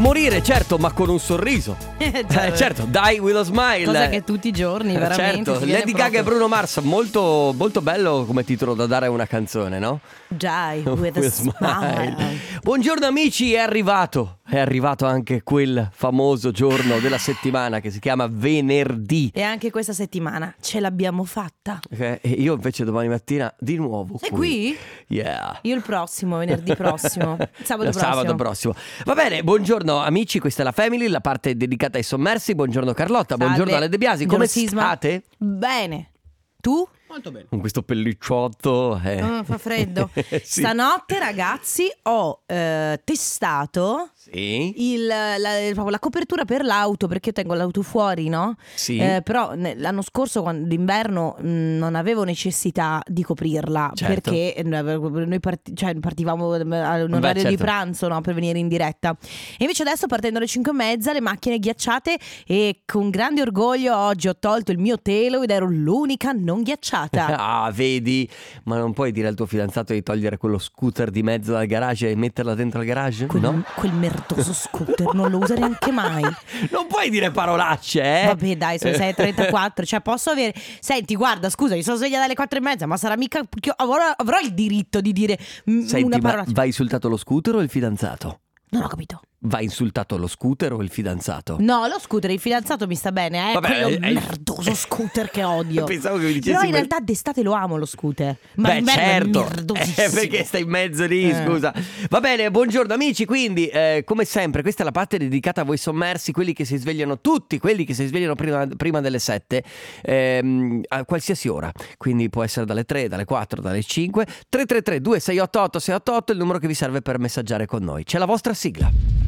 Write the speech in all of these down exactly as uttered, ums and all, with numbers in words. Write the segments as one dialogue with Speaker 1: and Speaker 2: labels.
Speaker 1: Morire, certo, ma con un sorriso. Eh, certo, die with a smile.
Speaker 2: Cosa che tutti i giorni, veramente.
Speaker 1: Certo, Lady Gaga e Bruno Mars, molto, molto bello come titolo da dare a una canzone, no?
Speaker 2: Die with a smile.
Speaker 1: Buongiorno amici, è arrivato. È arrivato anche quel famoso giorno della settimana che si chiama venerdì.
Speaker 2: E anche questa settimana ce l'abbiamo fatta.
Speaker 1: Okay. E io invece domani mattina di nuovo
Speaker 2: Sei
Speaker 1: qui.
Speaker 2: qui?
Speaker 1: Yeah.
Speaker 2: Io il prossimo, venerdì prossimo. Sabato prossimo.
Speaker 1: Sabato prossimo. Va bene, buongiorno amici, questa è la Family, la parte dedicata ai sommersi. Buongiorno Carlotta,
Speaker 2: Salve.
Speaker 1: buongiorno Ale De Biasi. Come
Speaker 2: Sisma.
Speaker 1: state?
Speaker 2: Bene. Tu?
Speaker 3: Molto bene.
Speaker 1: Con questo pellicciotto eh.
Speaker 2: Oh, fa freddo.
Speaker 1: Sì.
Speaker 2: Stanotte, ragazzi, ho eh, testato
Speaker 1: Sì.
Speaker 2: il, la, proprio la copertura per l'auto, perché io tengo l'auto fuori, no?
Speaker 1: Sì.
Speaker 2: Eh, però ne- l'anno scorso, quando d'inverno, mh, non avevo necessità di coprirla,
Speaker 1: Certo.
Speaker 2: perché eh, noi parti- cioè, partivamo a un
Speaker 1: Beh,
Speaker 2: orario di
Speaker 1: certo.
Speaker 2: pranzo, no? Per venire in diretta. E invece adesso, partendo alle cinque e mezza, le macchine ghiacciate, e con grande orgoglio oggi ho tolto il mio telo ed ero l'unica non ghiacciata.
Speaker 1: Ah, vedi? Ma non puoi dire al tuo fidanzato di togliere quello scooter di mezzo dal garage e metterla dentro al garage?
Speaker 2: Quel,
Speaker 1: No?
Speaker 2: quel merdoso scooter non lo uso neanche mai.
Speaker 1: Non puoi dire parolacce, eh?
Speaker 2: Vabbè, dai, sono sei e trentaquattro. Cioè, posso avere. Senti, guarda, scusa, mi sono svegliata alle quattro e mezza, ma sarà mica. che io avrò, avrò il diritto di dire mm,
Speaker 1: Senti,
Speaker 2: una
Speaker 1: ma
Speaker 2: parola.
Speaker 1: va insultato lo scooter o il fidanzato?
Speaker 2: Non ho capito.
Speaker 1: Va insultato lo scooter o il fidanzato?
Speaker 2: No, lo scooter, il fidanzato mi sta bene, eh.
Speaker 1: Vabbè,
Speaker 2: Quello
Speaker 1: è- è-
Speaker 2: merdoso scooter che odio.
Speaker 1: Pensavo che mi dicessi
Speaker 2: Però in
Speaker 1: quel-
Speaker 2: realtà d'estate lo amo lo scooter. Ma
Speaker 1: Beh,
Speaker 2: d'inverno è
Speaker 1: certo,
Speaker 2: merdosissimo.
Speaker 1: eh, perché stai in mezzo lì,
Speaker 2: Eh.
Speaker 1: scusa. Va bene, buongiorno amici, quindi eh, come sempre questa è la parte dedicata a voi sommersi, quelli che si svegliano, tutti quelli che si svegliano prima, prima delle sette, ehm, a qualsiasi ora, quindi può essere dalle tre, dalle quattro, dalle cinque. Tre tre tre due sei otto otto sei otto otto è il numero che vi serve per messaggiare con noi. C'è la vostra sigla.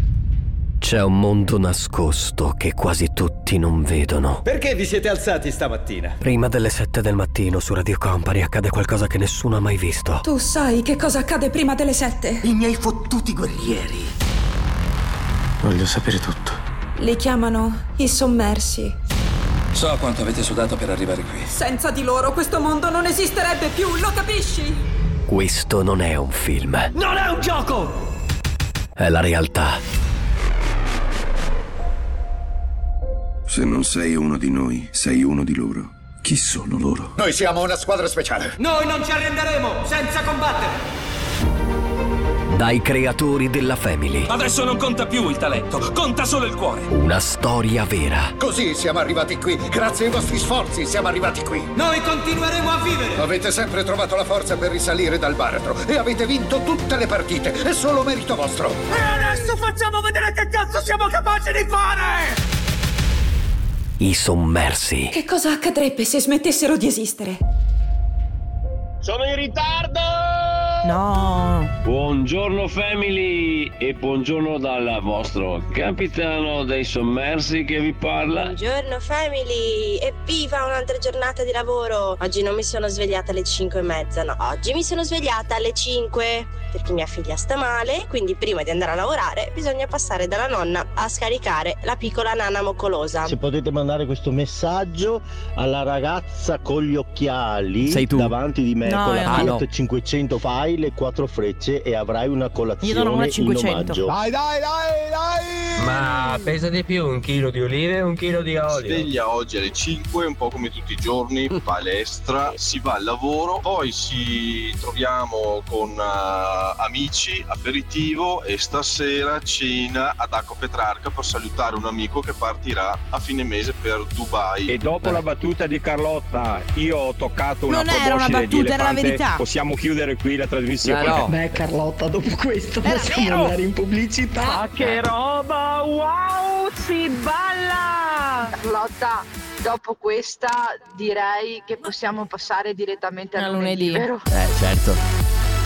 Speaker 1: C'è un mondo nascosto che quasi tutti non vedono.
Speaker 3: Perché vi siete alzati stamattina?
Speaker 1: Prima delle sette del mattino su Radio Company accade qualcosa che nessuno ha mai visto.
Speaker 4: Tu sai che cosa accade prima delle sette?
Speaker 5: I miei fottuti guerrieri.
Speaker 6: Voglio sapere tutto.
Speaker 4: Li chiamano i sommersi.
Speaker 6: So quanto avete sudato per arrivare qui.
Speaker 4: Senza di loro questo mondo non esisterebbe più, lo capisci?
Speaker 1: Questo non è un film.
Speaker 5: Non è un gioco!
Speaker 1: È la realtà.
Speaker 7: Se non sei uno di noi, sei uno di loro. Chi sono loro?
Speaker 5: Noi siamo una squadra speciale.
Speaker 3: Noi non ci arrenderemo senza combattere.
Speaker 1: Dai creatori della Family.
Speaker 6: Adesso non conta più il talento, conta solo il cuore.
Speaker 1: Una storia vera.
Speaker 5: Così siamo arrivati qui. Grazie ai vostri sforzi siamo arrivati qui.
Speaker 3: Noi continueremo a vivere.
Speaker 5: Avete sempre trovato la forza per risalire dal baratro e avete vinto tutte le partite. È solo merito vostro.
Speaker 3: E adesso facciamo vedere che cazzo siamo capaci di fare.
Speaker 1: I sommersi.
Speaker 4: Che cosa accadrebbe se smettessero di esistere?
Speaker 8: Sono in ritardo!
Speaker 2: No.
Speaker 8: Buongiorno family e buongiorno dal vostro capitano dei sommersi che vi parla.
Speaker 9: Buongiorno family, evviva un'altra giornata di lavoro. Oggi non mi sono svegliata alle cinque e mezza, no, oggi mi sono svegliata alle cinque perché mia figlia sta male, quindi prima di andare a lavorare bisogna passare dalla nonna a scaricare la piccola nana moccolosa.
Speaker 10: Se potete mandare questo messaggio alla ragazza con gli occhiali
Speaker 1: Sei tu.
Speaker 10: davanti di me
Speaker 2: No,
Speaker 10: con la
Speaker 2: io no.
Speaker 10: Fiat
Speaker 1: Ah, no.
Speaker 10: cinquecento fai le quattro frecce e avrai una colazione
Speaker 2: Io non ho una
Speaker 10: in
Speaker 2: cinquecento.
Speaker 10: omaggio.
Speaker 3: Dai, dai, dai, dai.
Speaker 8: Ma pesa di più un chilo di olive e un chilo di olio.
Speaker 11: Sveglia oggi alle cinque, un po' come tutti i giorni, palestra, si va al lavoro, poi ci troviamo con uh, amici, aperitivo e stasera cena ad Acqua Petrarca per salutare un amico che partirà a fine mese per Dubai.
Speaker 8: E dopo la battuta di Carlotta, io ho toccato una
Speaker 2: Non era una
Speaker 8: proboscide di
Speaker 2: battuta, era la
Speaker 8: elefante.
Speaker 2: verità.
Speaker 8: Possiamo chiudere qui la trasmissione.
Speaker 1: Eh, no.
Speaker 10: Beh Carlotta, dopo questo
Speaker 2: Era
Speaker 10: possiamo
Speaker 2: vero!
Speaker 10: andare in pubblicità.
Speaker 8: Ma che roba, wow, si balla!
Speaker 12: Carlotta, dopo questa direi che possiamo passare direttamente
Speaker 2: A
Speaker 12: al
Speaker 2: lunedì.
Speaker 12: lunedì, vero?
Speaker 1: Eh, certo.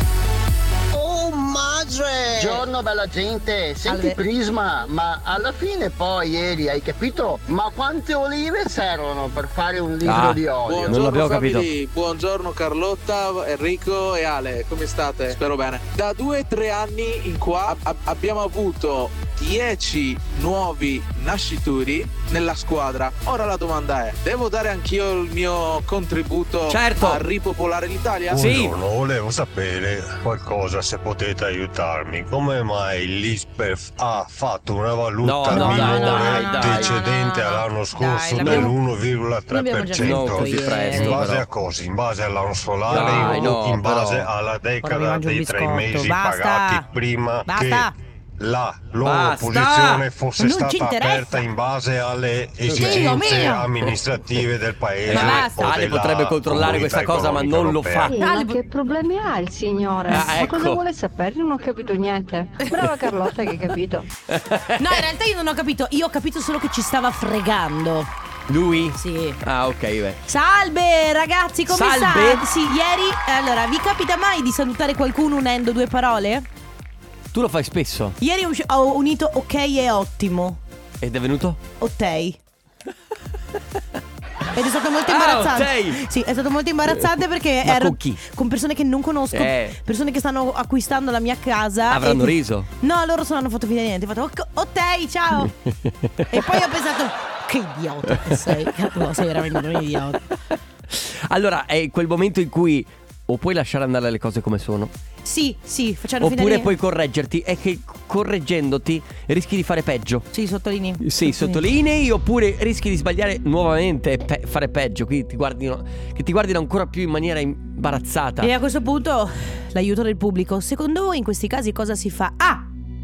Speaker 5: Oh madre! Giorno bella gente, senti
Speaker 2: Salve.
Speaker 5: Prisma, ma alla fine poi ieri hai capito? Ma quante olive servono per fare un litro
Speaker 1: Ah,
Speaker 5: di olio?
Speaker 1: non l'abbiamo capito.
Speaker 3: Buongiorno Carlotta, Enrico e Ale, come state? Spero bene. Da due o tre anni in qua ab- abbiamo avuto
Speaker 13: dieci nuovi nascituri nella squadra. Ora la domanda è: devo dare anch'io il mio contributo
Speaker 1: certo.
Speaker 13: a ripopolare l'Italia?
Speaker 14: Buongiorno, sì. Volevo sapere qualcosa, se potete aiutarmi. Come mai l'I S P E F ha fatto una valuta
Speaker 1: no, no,
Speaker 14: minore
Speaker 1: dai, dai, dai,
Speaker 14: decedente
Speaker 1: no, no,
Speaker 14: all'anno scorso
Speaker 1: dai,
Speaker 14: dell'uno virgola tre per cento?
Speaker 1: In
Speaker 14: base
Speaker 1: però.
Speaker 14: a cosa? In base all'anno solare
Speaker 1: dai,
Speaker 14: o
Speaker 1: no,
Speaker 14: in base
Speaker 1: però.
Speaker 14: alla decada dei tre mesi
Speaker 2: Basta.
Speaker 14: pagati prima
Speaker 2: Basta.
Speaker 14: che la loro
Speaker 1: Basta.
Speaker 14: posizione fosse
Speaker 2: Non
Speaker 14: stata
Speaker 2: ci interessa.
Speaker 14: aperta in base alle
Speaker 2: Dio
Speaker 14: esigenze
Speaker 2: mio.
Speaker 14: amministrative del paese?
Speaker 2: Ma basta.
Speaker 14: o
Speaker 1: Ale
Speaker 14: della
Speaker 1: potrebbe controllare questa cosa, ma non lo fa.
Speaker 12: Sì, ma che problemi ha il signore?
Speaker 1: Ah,
Speaker 12: Ma
Speaker 1: ecco.
Speaker 12: cosa vuole sapere? Io non ho capito niente. Brava Carlotta che hai capito.
Speaker 2: No, in realtà io non ho capito. Io ho capito solo che ci stava fregando.
Speaker 1: Lui?
Speaker 2: Sì.
Speaker 1: Ah, ok, beh.
Speaker 2: Salve ragazzi, come
Speaker 1: Salve.
Speaker 2: state? Sì, ieri. Allora, vi capita mai di salutare qualcuno unendo due parole?
Speaker 1: Tu lo fai spesso.
Speaker 2: Ieri ho ho unito ok e ottimo.
Speaker 1: Ed è venuto?
Speaker 2: Ottei. Ed è stato molto
Speaker 1: Ah,
Speaker 2: imbarazzante.
Speaker 1: ottei.
Speaker 2: Sì, è stato molto imbarazzante perché
Speaker 1: Ma
Speaker 2: ero
Speaker 1: con chi?
Speaker 2: con persone che non conosco,
Speaker 1: Eh.
Speaker 2: persone che stanno acquistando la mia casa.
Speaker 1: Avranno
Speaker 2: e-
Speaker 1: riso.
Speaker 2: No, loro non hanno fatto finta di niente. Ho fatto "Ok, ottei, ciao". E poi ho pensato che idiota che sei. No, sei veramente un idiota.
Speaker 1: Allora, è quel momento in cui o puoi lasciare andare le cose come sono,
Speaker 2: Sì, sì, facciamo finta
Speaker 1: oppure
Speaker 2: di
Speaker 1: puoi correggerti. È che correggendoti rischi di fare peggio.
Speaker 2: Sì, sottolinei.
Speaker 1: Sì, sottolinei, oppure rischi di sbagliare nuovamente e pe- fare peggio. Quindi ti guardino, che ti guardino ancora più in maniera imbarazzata.
Speaker 2: E a questo punto l'aiuto del pubblico. Secondo voi in questi casi cosa si fa? Ah!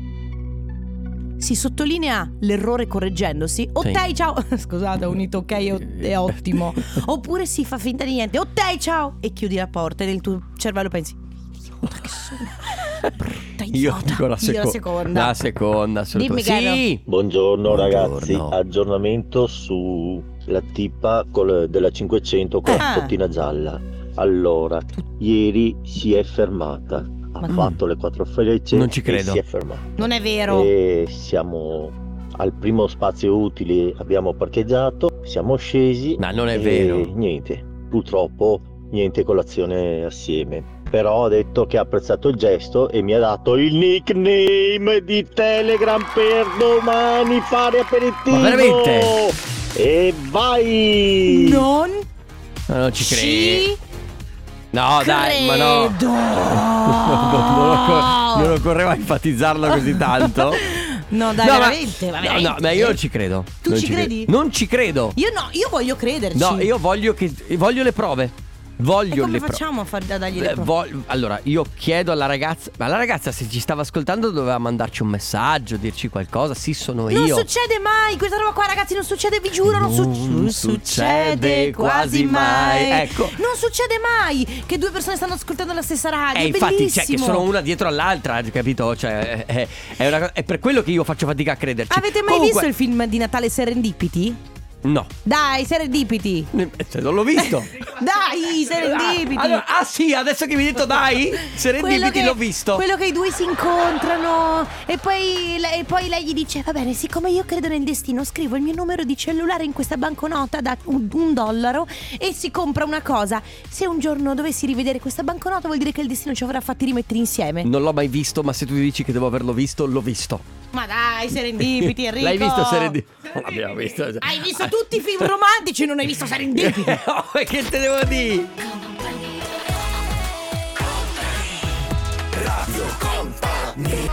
Speaker 2: Si sottolinea l'errore correggendosi. Ok, ciao. Scusate, ho unito ok e, ot- e ottimo. Oppure si fa finta di niente. Ok, ciao. E chiudi la porta e nel tuo cervello pensi: idiota che sono. Brutta
Speaker 1: Io
Speaker 2: idiota.
Speaker 1: dico la,
Speaker 2: Dillo
Speaker 1: seco-
Speaker 2: la seconda.
Speaker 1: La seconda, assolutamente.
Speaker 2: Dimmi, caro.
Speaker 1: Sì.
Speaker 10: Buongiorno,
Speaker 1: Buongiorno.
Speaker 10: ragazzi, aggiornamento sulla tipa col- della cinquecento con la
Speaker 2: Ah.
Speaker 10: spottina gialla. Allora, ieri si è fermata, ha
Speaker 2: Ma-
Speaker 10: fatto le quattro frecce
Speaker 1: Non ci credo.
Speaker 10: e si è fermata.
Speaker 2: Non è vero.
Speaker 10: E siamo al primo spazio utile, abbiamo parcheggiato, siamo scesi.
Speaker 1: No, non è
Speaker 10: e
Speaker 1: vero.
Speaker 10: niente, purtroppo niente colazione assieme. Però ha detto che ha apprezzato il gesto e mi ha dato il nickname di Telegram per domani fare aperitivo.
Speaker 1: Ma veramente?
Speaker 10: E vai!
Speaker 2: Non
Speaker 1: No, non ci
Speaker 2: ci
Speaker 1: credi. No, dai, ma no.
Speaker 2: credo.
Speaker 1: non, occorre- non occorreva enfatizzarlo così tanto.
Speaker 2: No, dai,
Speaker 1: No, ma-
Speaker 2: veramente, ma
Speaker 1: No,
Speaker 2: veramente.
Speaker 1: no, ma io non ci credo.
Speaker 2: Tu
Speaker 1: Non
Speaker 2: ci credi?
Speaker 1: credo. Non ci credo.
Speaker 2: Io no, io voglio crederci.
Speaker 1: No, io voglio che voglio le prove. Voglio
Speaker 2: E come
Speaker 1: le prove.
Speaker 2: facciamo a, far, a dargli le
Speaker 1: Eh,
Speaker 2: prove?
Speaker 1: vol- allora, io chiedo alla ragazza. Ma la ragazza, se ci stava ascoltando, doveva mandarci un messaggio, dirci qualcosa. Sì, sono
Speaker 2: Non
Speaker 1: io.
Speaker 2: succede mai, questa roba qua ragazzi non succede, vi giuro, non, su-
Speaker 1: Non
Speaker 2: non
Speaker 1: succede quasi mai. Ecco.
Speaker 2: Non succede mai che due persone stanno ascoltando la stessa radio,
Speaker 1: Eh,
Speaker 2: è
Speaker 1: infatti, cioè, che
Speaker 2: bellissimo.
Speaker 1: sono una dietro all'altra, capito? Cioè, è, è una co- è per quello che io faccio fatica a crederci.
Speaker 2: Avete mai
Speaker 1: Comunque-
Speaker 2: visto il film di Natale Serendipity?
Speaker 1: No.
Speaker 2: Dai, Serendipity.
Speaker 1: Cioè, non l'ho visto.
Speaker 2: Dai, Serendipity.
Speaker 1: Allora, ah sì, adesso che mi hai detto dai,
Speaker 2: Quello
Speaker 1: Serendipity
Speaker 2: che-
Speaker 1: l'ho visto.
Speaker 2: Quello che i due si incontrano e poi, le- e poi lei gli dice: va bene, siccome io credo nel destino, scrivo il mio numero di cellulare in questa banconota da un, un dollaro e si compra una cosa. Se un giorno dovessi rivedere questa banconota, vuol dire che il destino ci avrà fatti rimettere insieme.
Speaker 1: Non l'ho mai visto, ma se tu dici che devo averlo visto, l'ho visto.
Speaker 2: Ma dai, Serendipity, Enrico.
Speaker 1: L'hai visto Serendipity? L'abbiamo visto.
Speaker 2: Hai visto tutti i film romantici e non hai visto Serendipity.
Speaker 1: No, che te devo dire?
Speaker 3: Radio Company.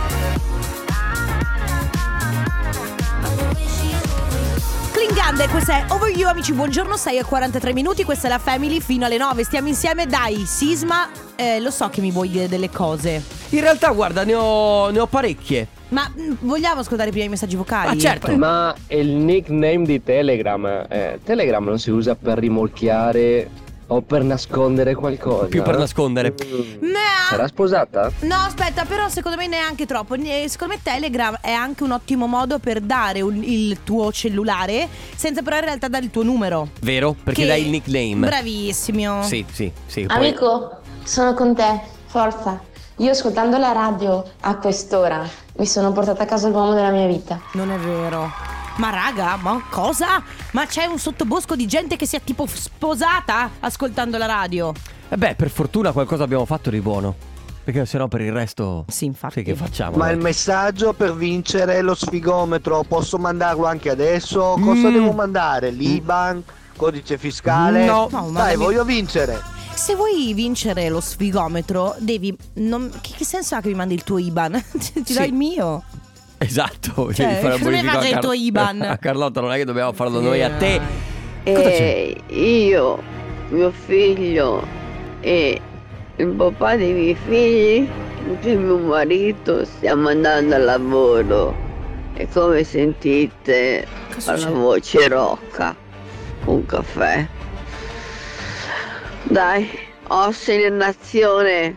Speaker 2: Klingande, questa è Over You, amici, buongiorno, sei e quarantatré minuti, questa è la Family, fino alle nove, stiamo insieme, dai, Sisma, eh, lo so che mi vuoi dire delle cose.
Speaker 1: In realtà, guarda, ne ho, ne ho parecchie.
Speaker 2: Ma mh, vogliamo ascoltare prima i messaggi vocali?
Speaker 1: Ah, certo.
Speaker 15: Ma il nickname di Telegram, eh, Telegram non si usa per rimorchiare o per nascondere qualcosa?
Speaker 1: Più per nascondere.
Speaker 15: Sarà sposata?
Speaker 2: No, aspetta, però secondo me neanche troppo. Ne- Secondo me Telegram è anche un ottimo modo per dare un- il tuo cellulare senza però in realtà dare il tuo numero.
Speaker 1: Vero? Perché
Speaker 2: Che-
Speaker 1: dai il nickname.
Speaker 2: Bravissimo.
Speaker 1: Sì, sì, sì. poi-
Speaker 16: Amico, sono con te, forza. Io ascoltando la radio a quest'ora mi sono portata a casa l'uomo della mia vita.
Speaker 2: Non è vero. Ma raga, ma cosa? Ma c'è un sottobosco di gente che si è tipo sposata ascoltando la radio.
Speaker 1: Eh beh, per fortuna qualcosa abbiamo fatto di buono. Perché sennò per il resto
Speaker 2: Sì, infatti.
Speaker 1: sì, che facciamo?
Speaker 10: Ma
Speaker 1: dai?
Speaker 10: il messaggio per vincere lo sfigometro posso mandarlo anche adesso? Cosa
Speaker 1: Mm.
Speaker 10: devo mandare? L'I B A N? Codice fiscale?
Speaker 1: No.
Speaker 2: No,
Speaker 10: Dai,
Speaker 2: mandami-
Speaker 10: voglio vincere.
Speaker 2: Se vuoi vincere lo sfigometro, devi. Non... Che, che senso ha che mi mandi il tuo I B A N? Ti
Speaker 1: Sì.
Speaker 2: do il mio.
Speaker 1: Esatto,
Speaker 2: Cioè,
Speaker 1: devi fare un
Speaker 2: come
Speaker 1: bonifico
Speaker 2: faccio
Speaker 1: a
Speaker 2: il
Speaker 1: Car-
Speaker 2: tuo I B A N?
Speaker 1: A Carlotta non è che dobbiamo farlo noi a te. Cosa c'è?
Speaker 17: E io, mio figlio e il papà dei miei figli, anche mio marito, stiamo andando al lavoro e come sentite
Speaker 2: Cosa
Speaker 17: la
Speaker 2: succede?
Speaker 17: voce rocca, un caffè. Dai, Ossine Nazione,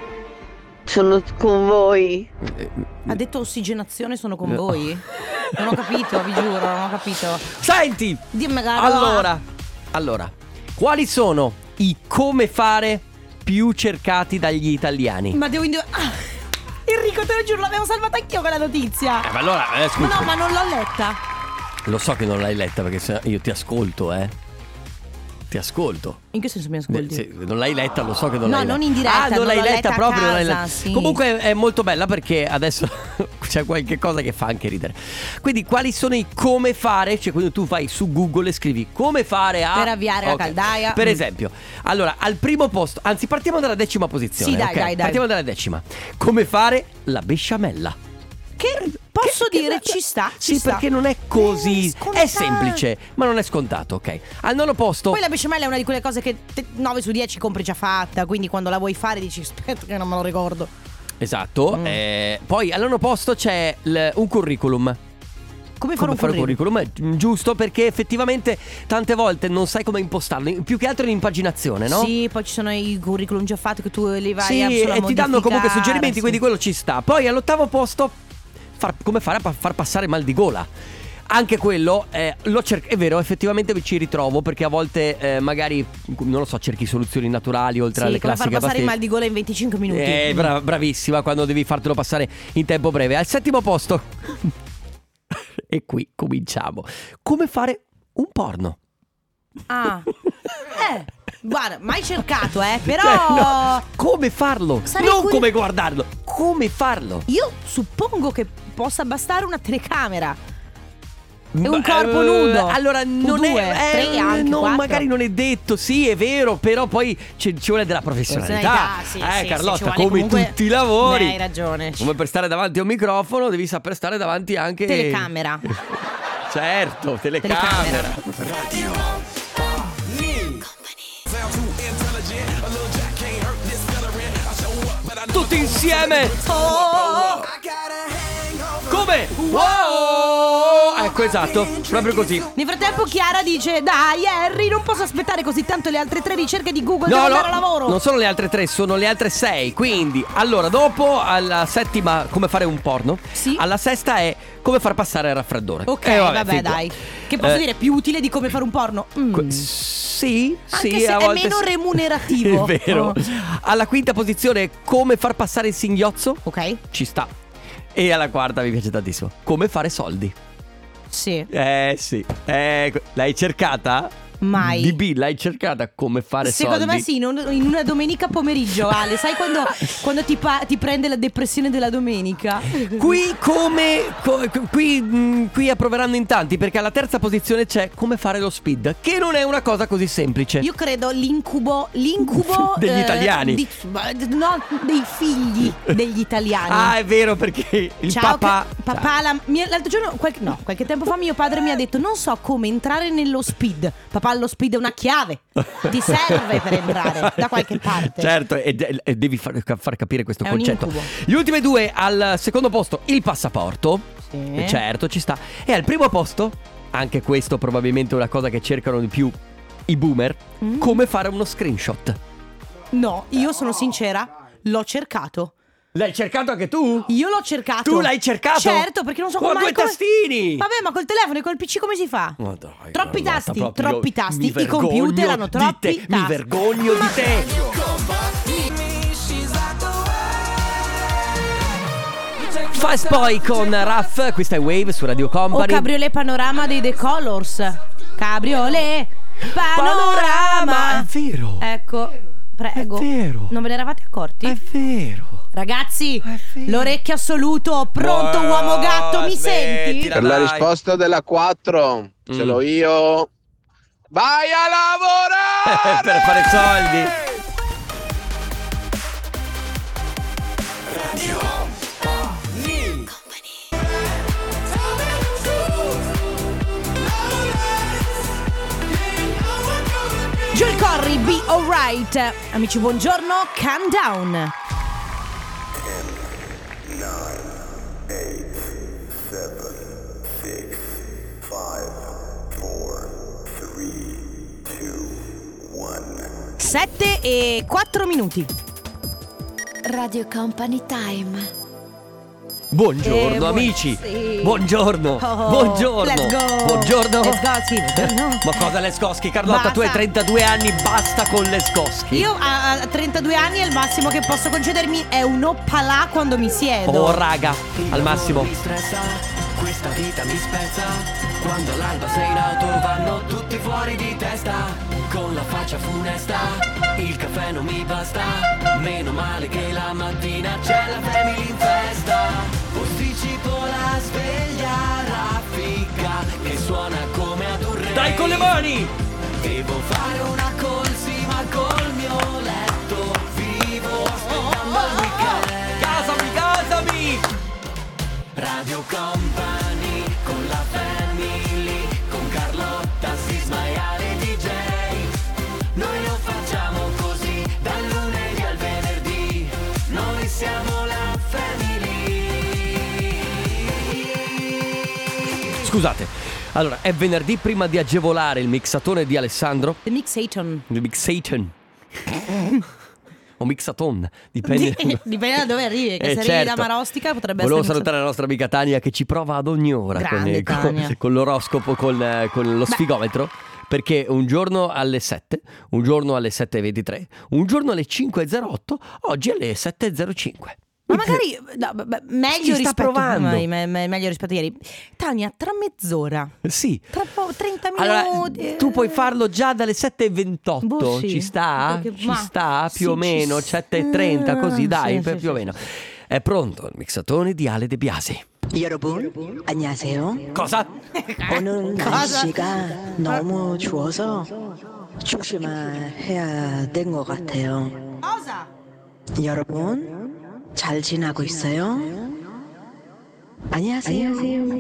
Speaker 17: sono con voi.
Speaker 2: Ha detto ossigenazione, sono con voi? Non ho capito, vi giuro, non ho capito.
Speaker 1: Senti!
Speaker 2: Dimmi, cara.
Speaker 1: Allora, allora, quali sono i come fare più cercati dagli italiani?
Speaker 2: Ma devo indovinare. Ah, Enrico, te lo giuro, l'avevo salvata anch'io quella notizia.
Speaker 1: Eh, ma allora, eh,
Speaker 2: Ma
Speaker 1: scusa.
Speaker 2: no, ma non l'ho letta.
Speaker 1: Lo so che non l'hai letta perché se io ti ascolto, eh. Ti ascolto.
Speaker 2: In che senso mi ascolti?
Speaker 1: Se non l'hai letta, lo so che non
Speaker 2: No,
Speaker 1: l'hai letta.
Speaker 2: non in diretta,
Speaker 1: Ah, non,
Speaker 2: non
Speaker 1: l'hai
Speaker 2: l'ho
Speaker 1: letta
Speaker 2: letta a
Speaker 1: proprio, non l'hai
Speaker 2: casa,
Speaker 1: letta.
Speaker 2: sì.
Speaker 1: Comunque è molto bella perché adesso c'è qualche cosa che fa anche ridere. Quindi quali sono i come fare? Cioè quando tu vai su Google e scrivi come fare a
Speaker 2: Per avviare la
Speaker 1: Ok.
Speaker 2: caldaia.
Speaker 1: Per
Speaker 2: Mm.
Speaker 1: esempio, allora al primo posto, anzi partiamo dalla decima posizione.
Speaker 2: Sì, dai,
Speaker 1: ok?
Speaker 2: dai, dai.
Speaker 1: Partiamo dalla decima. Come fare la besciamella?
Speaker 2: Che posso
Speaker 1: Che-
Speaker 2: dire
Speaker 1: che-
Speaker 2: ci sta,
Speaker 1: Sì,
Speaker 2: ci sta.
Speaker 1: perché non è così.
Speaker 2: Eh, scontato.
Speaker 1: È semplice, ma non è scontato, ok? Al nono posto.
Speaker 2: Poi la besciamella è una di quelle cose che te- nove su dieci compri già fatta. Quindi quando la vuoi fare dici aspetta che non me lo ricordo.
Speaker 1: Esatto.
Speaker 2: Mm.
Speaker 1: eh, poi al nono posto c'è il- un curriculum.
Speaker 2: Come fare
Speaker 1: Come
Speaker 2: un
Speaker 1: fare un
Speaker 2: curriculum?
Speaker 1: curriculum? È giusto perché effettivamente tante volte non sai come impostarlo. Più che altro in impaginazione, no?
Speaker 2: Sì, poi ci sono i curriculum già fatti che tu li vai
Speaker 1: Sì,
Speaker 2: a solo a
Speaker 1: e ti danno comunque
Speaker 2: modificare,
Speaker 1: suggerimenti,
Speaker 2: sì.
Speaker 1: quindi quello ci sta. Poi all'ottavo posto, far- come fare a pa- far passare mal di gola. Anche quello eh, lo cer- è vero, effettivamente mi ci ritrovo perché a volte eh, magari, non lo so, cerchi soluzioni naturali oltre
Speaker 2: Sì,
Speaker 1: alle
Speaker 2: come far
Speaker 1: classiche
Speaker 2: passare il
Speaker 1: pastiglie.
Speaker 2: mal di gola in venticinque minuti.
Speaker 1: Eh, bra- bravissima, quando devi fartelo passare in tempo breve. Al settimo posto e qui cominciamo. Come fare un porno?
Speaker 2: Ah. Eh, guarda, mai cercato, eh, però
Speaker 1: Cioè, no, come farlo?
Speaker 2: Sarei
Speaker 1: non
Speaker 2: curi-
Speaker 1: come guardarlo, come farlo?
Speaker 2: io suppongo che possa bastare una telecamera e un
Speaker 1: Ma,
Speaker 2: corpo
Speaker 1: eh,
Speaker 2: nudo.
Speaker 1: Allora
Speaker 2: O
Speaker 1: non
Speaker 2: due,
Speaker 1: è
Speaker 2: tre
Speaker 1: eh,
Speaker 2: anche,
Speaker 1: no,
Speaker 2: quattro.
Speaker 1: magari non è detto, sì, è vero, però poi ci, ci vuole della professionalità.
Speaker 2: Sì,
Speaker 1: eh,
Speaker 2: sì,
Speaker 1: Carlotta,
Speaker 2: sì, ci vuole
Speaker 1: come
Speaker 2: comunque-
Speaker 1: tutti i lavori.
Speaker 2: Beh, hai ragione.
Speaker 1: Come per stare davanti a un microfono, devi saper stare davanti anche
Speaker 2: Telecamera.
Speaker 1: Certo, telecamera. Tutti insieme.
Speaker 2: Oh!
Speaker 1: Come? Wow! Ecco, esatto, proprio così.
Speaker 2: Nel frattempo Chiara dice dai Harry, non posso aspettare così tanto le altre tre ricerche di Google,
Speaker 1: No,
Speaker 2: devo
Speaker 1: no,
Speaker 2: andare a lavoro.
Speaker 1: non sono le altre tre, sono le altre sei. Quindi, allora, dopo alla settima, come fare un porno.
Speaker 2: Sì.
Speaker 1: Alla sesta è come far passare il raffreddore.
Speaker 2: Ok,
Speaker 1: Eh,
Speaker 2: vabbè,
Speaker 1: figo.
Speaker 2: dai. Che posso
Speaker 1: Eh,
Speaker 2: dire più utile di come fare un porno? Mm.
Speaker 1: que- Sì,
Speaker 2: Anche
Speaker 1: sì,
Speaker 2: se
Speaker 1: a
Speaker 2: è
Speaker 1: volte
Speaker 2: meno
Speaker 1: sì.
Speaker 2: remunerativo.
Speaker 1: È vero.
Speaker 2: Oh.
Speaker 1: Alla quinta posizione, come far passare il singhiozzo.
Speaker 2: Ok.
Speaker 1: Ci sta. E alla quarta mi piace tantissimo. Come fare soldi.
Speaker 2: Sì.
Speaker 1: Eh sì. Eh, l'hai cercata?
Speaker 2: Mai.
Speaker 1: D B, l'hai cercata come fare
Speaker 2: Secondo
Speaker 1: soldi?
Speaker 2: me sì, in, un- in una domenica pomeriggio, Ale. Sai quando, quando ti, pa- ti prende la depressione della domenica?
Speaker 1: Qui come co- qui, mh, qui approveranno in tanti perché alla terza posizione c'è come fare lo speed, che non è una cosa così semplice.
Speaker 2: Io credo l'incubo L'incubo
Speaker 1: Degli
Speaker 2: eh,
Speaker 1: italiani.
Speaker 2: di- No, dei figli degli italiani.
Speaker 1: Ah, è vero, perché il
Speaker 2: Ciao,
Speaker 1: papà
Speaker 2: che- papà la- mi- l'altro giorno, qualche, no, qualche tempo fa mio padre mi ha detto non so come entrare nello speed. Papà, lo speed è una chiave, ti serve per entrare da qualche parte.
Speaker 1: Certo, e, de- e devi far, far capire questo
Speaker 2: È un
Speaker 1: concetto.
Speaker 2: incubo.
Speaker 1: Gli ultimi due al secondo posto il passaporto.
Speaker 2: Sì.
Speaker 1: E certo, ci sta. E al primo posto, anche questo probabilmente è una cosa che cercano di più i boomer,
Speaker 2: Mm.
Speaker 1: come fare uno screenshot.
Speaker 2: No, io sono sincera, l'ho cercato.
Speaker 1: L'hai cercato anche tu?
Speaker 2: Io l'ho cercato.
Speaker 1: Tu l'hai cercato?
Speaker 2: Certo, perché non so
Speaker 1: Con
Speaker 2: come
Speaker 1: due
Speaker 2: come-
Speaker 1: tastini.
Speaker 2: Vabbè, ma col telefono e col P C come si fa?
Speaker 1: Ma dai,
Speaker 2: Troppi
Speaker 1: Carlotta,
Speaker 2: tasti,
Speaker 1: proprio
Speaker 2: troppi
Speaker 1: mi
Speaker 2: tasti. I
Speaker 1: vergogno
Speaker 2: computer hanno
Speaker 1: di
Speaker 2: troppi
Speaker 1: te,
Speaker 2: tasti.
Speaker 1: Mi vergogno
Speaker 2: Ma-
Speaker 1: di te. Fast Boy con Raff, questa è Wave su Radio
Speaker 2: O
Speaker 1: Company.
Speaker 2: Cabriolet Panorama dei The Colors. Cabriolet Panorama.
Speaker 1: Panorama, è vero.
Speaker 2: Ecco, Prego.
Speaker 1: È vero.
Speaker 2: Non ve ne eravate accorti?
Speaker 1: È vero.
Speaker 2: Ragazzi, l'orecchio assoluto, pronto
Speaker 1: Buah,
Speaker 2: uomo gatto, mi senti?
Speaker 13: Per la risposta della quattro, ce l'ho io. Vai a lavorare!
Speaker 1: Per fare soldi.
Speaker 3: Radio
Speaker 2: Joel Corry, Be Alright. Amici, buongiorno, calm down. sette e quattro minuti.
Speaker 18: Radio Company Time.
Speaker 1: Buongiorno
Speaker 2: Eh,
Speaker 1: amici.
Speaker 2: sì.
Speaker 1: Buongiorno.
Speaker 2: Oh,
Speaker 1: Buongiorno.
Speaker 2: let's go.
Speaker 1: Buongiorno.
Speaker 2: Let's go, sì, buongiorno.
Speaker 1: Ma cosa le scoschi, Carlotta? Tu hai
Speaker 2: Basta.
Speaker 1: trentadue anni, basta con le scoschi.
Speaker 2: Io a a trentadue anni il massimo che posso concedermi è un oppalà quando mi siedo.
Speaker 1: Oh raga, al massimo.
Speaker 3: Mi stressa, questa vita mi spezza. Quando all'alba sei in auto vanno tutti fuori di testa. Con la faccia funesta, il caffè non mi basta. Meno male che la mattina c'è la family in festa. Posticipo la sveglia raffica che suona come ad un re.
Speaker 1: Dai con le mani!
Speaker 3: Devo fare una colsima col mio letto. Vivo aspettando il weekend.
Speaker 1: Casami, casami!
Speaker 3: Radio Company con la family, con Carlotta, Sisma e Ale D J. Noi lo facciamo così, dal lunedì al venerdì. Noi siamo la family.
Speaker 1: Scusate, allora è venerdì, prima di agevolare il mixatone di Alessandro.
Speaker 2: The Mixaton.
Speaker 1: Il mixaton. O mixaton, dipende.
Speaker 2: Dipende da dove arrivi, che
Speaker 1: Eh,
Speaker 2: se arrivi
Speaker 1: certo.
Speaker 2: da Marostica potrebbe
Speaker 1: Volevo
Speaker 2: essere
Speaker 1: salutare la nostra amica Tania che ci prova ad ogni ora con,
Speaker 2: Grande
Speaker 1: con-
Speaker 2: Tania.
Speaker 1: con l'oroscopo, con, eh, con lo sfigometro. Perché un giorno alle sette, un giorno alle sette e ventitré, un giorno alle cinque e zero otto, oggi alle sette e zero cinque.
Speaker 2: Ma magari no, beh, meglio
Speaker 1: Ci sta
Speaker 2: rispetto
Speaker 1: provando.
Speaker 2: me- me- me- meglio rispetto a ieri. Tania, tra mezz'ora,
Speaker 1: Sì.
Speaker 2: tra po- trenta
Speaker 1: Allora,
Speaker 2: minuti.
Speaker 1: tu puoi farlo già dalle sette e ventotto.
Speaker 2: Boh, sì.
Speaker 1: Ci sta?
Speaker 2: Perché-
Speaker 1: Ci
Speaker 2: ma-
Speaker 1: sta più
Speaker 2: sì,
Speaker 1: o meno,
Speaker 2: ci
Speaker 1: sette e trenta, così
Speaker 2: sta.
Speaker 1: dai,
Speaker 2: Sì,
Speaker 1: per
Speaker 2: sì,
Speaker 1: più o
Speaker 2: sì,
Speaker 1: meno. È pronto il mixatone di Ale De Biasi.
Speaker 19: 여러분 안녕하세요.
Speaker 1: Cosa?
Speaker 19: 오늘
Speaker 2: cosa?
Speaker 19: 날씨가 너무 추워서 조심해야 된 것 같아요.
Speaker 2: Cosa?
Speaker 19: 여러분 잘 지나고 있어요? 안녕하세요.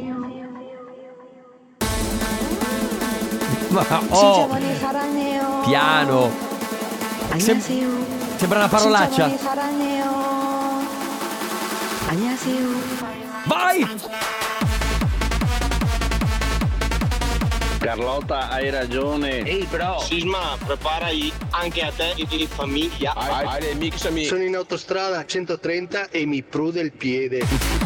Speaker 1: Ma
Speaker 19: 진짜
Speaker 1: oh,
Speaker 19: 많이 사랑해요.
Speaker 1: piano.
Speaker 19: 안녕하세요.
Speaker 1: Sembra una
Speaker 19: 진짜
Speaker 1: parolaccia.
Speaker 19: 많이 사랑해요. 안녕하세요.
Speaker 1: Vai!
Speaker 8: Carlotta, hai ragione.
Speaker 5: Ehi bro, Sisma, prepara i- anche a te di famiglia. Sono in autostrada a centotrenta e mi prude il piede.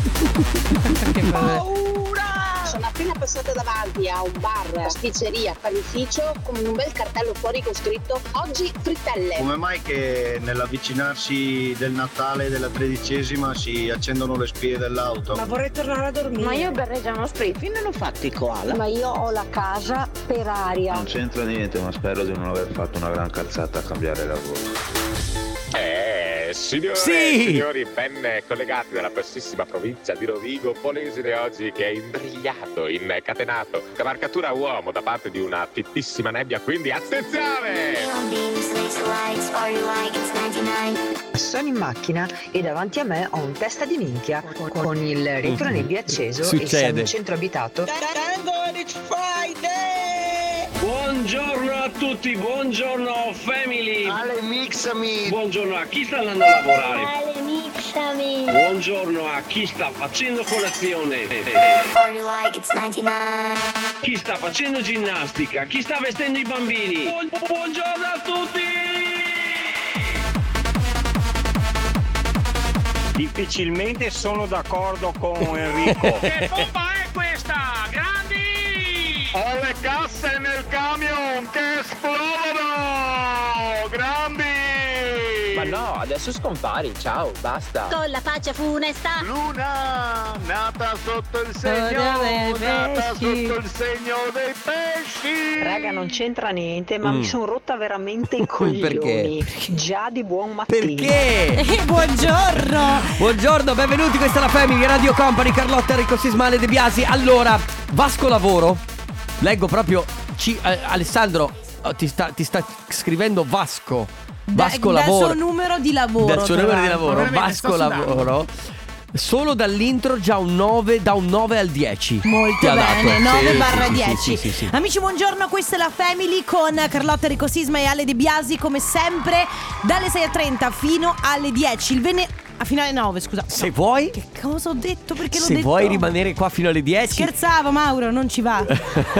Speaker 9: Sono appena passata davanti a un bar, pasticceria, panificio con un bel cartello fuori con scritto oggi frittelle.
Speaker 5: Come mai che nell'avvicinarsi del Natale della tredicesima si accendono le spie dell'auto?
Speaker 9: Ma vorrei tornare a dormire.
Speaker 20: Ma io berrei già uno spray, fino hanno fatto i koala.
Speaker 9: Ma io ho la casa per aria.
Speaker 21: Non c'entra niente, ma spero di non aver fatto una gran cazzata a cambiare lavoro.
Speaker 22: Eh, signore
Speaker 1: Sì!
Speaker 22: e signori, ben collegati dalla bassissima provincia di Rovigo, Polesine oggi che è imbrigliato, incatenato, cavalcatura uomo da parte di una fittissima nebbia, quindi attenzione!
Speaker 20: Sono in macchina e davanti a me ho un testa di minchia con il retronebbia acceso e
Speaker 1: Succede.
Speaker 20: siamo in centro abitato.
Speaker 8: Buongiorno a tutti, buongiorno family.
Speaker 5: Ale, mixami.
Speaker 8: Buongiorno a chi sta andando a lavorare.
Speaker 9: Ale, mixami.
Speaker 8: Buongiorno a chi sta facendo colazione. Chi sta facendo ginnastica, chi sta vestendo i bambini. Buon- buongiorno a tutti.
Speaker 23: Difficilmente sono d'accordo con Enrico.
Speaker 3: Che bomba è questa? Grandi!
Speaker 23: Ho le casse nel camion che esplodono! Grandi!
Speaker 22: Ma no,
Speaker 4: adesso scompari, ciao, basta.
Speaker 6: Con la faccia funesta.
Speaker 23: Luna, nata sotto il segno, nata sotto il segno dei pesci.
Speaker 20: Raga, non c'entra niente, ma
Speaker 1: Mm.
Speaker 20: mi sono rotta veramente i coglioni.
Speaker 1: Perché?
Speaker 20: Già di buon mattino.
Speaker 1: Perché?
Speaker 2: Eh, buongiorno.
Speaker 1: Buongiorno, benvenuti, questa è la Family Radio Company, Carlotta, Enrico Sismale, De Biasi. Allora, Vasco lavoro. Leggo proprio ci- eh, Alessandro oh, ti sta, ti sta scrivendo Vasco. Vasco
Speaker 2: Da-
Speaker 1: lavoro.
Speaker 2: Dal suo numero di lavoro.
Speaker 1: Dal suo
Speaker 2: tra
Speaker 1: numero di
Speaker 2: l'altro.
Speaker 1: lavoro,
Speaker 7: Veramente,
Speaker 1: Vasco
Speaker 7: sta sudando.
Speaker 1: lavoro. Solo dall'intro già un nove, da un nove al dieci.
Speaker 2: Molto
Speaker 1: Ti ha
Speaker 2: bene,
Speaker 1: dato.
Speaker 2: nove
Speaker 1: Sì,
Speaker 2: barra
Speaker 1: sì, sì,
Speaker 2: dieci.
Speaker 1: sì, sì, sì.
Speaker 2: Amici, buongiorno, questa è la Family con Carlotta, Enrico Sisma e Ale De Biasi, come sempre dalle sei e trenta fino alle dieci. Il vene... a fino alle nove, scusa.
Speaker 1: Se
Speaker 2: No,
Speaker 1: vuoi,
Speaker 2: che cosa ho detto? Perché l'ho
Speaker 1: se
Speaker 2: detto?
Speaker 1: vuoi rimanere qua fino alle dieci.
Speaker 2: Scherzavo, Mauro, non ci va.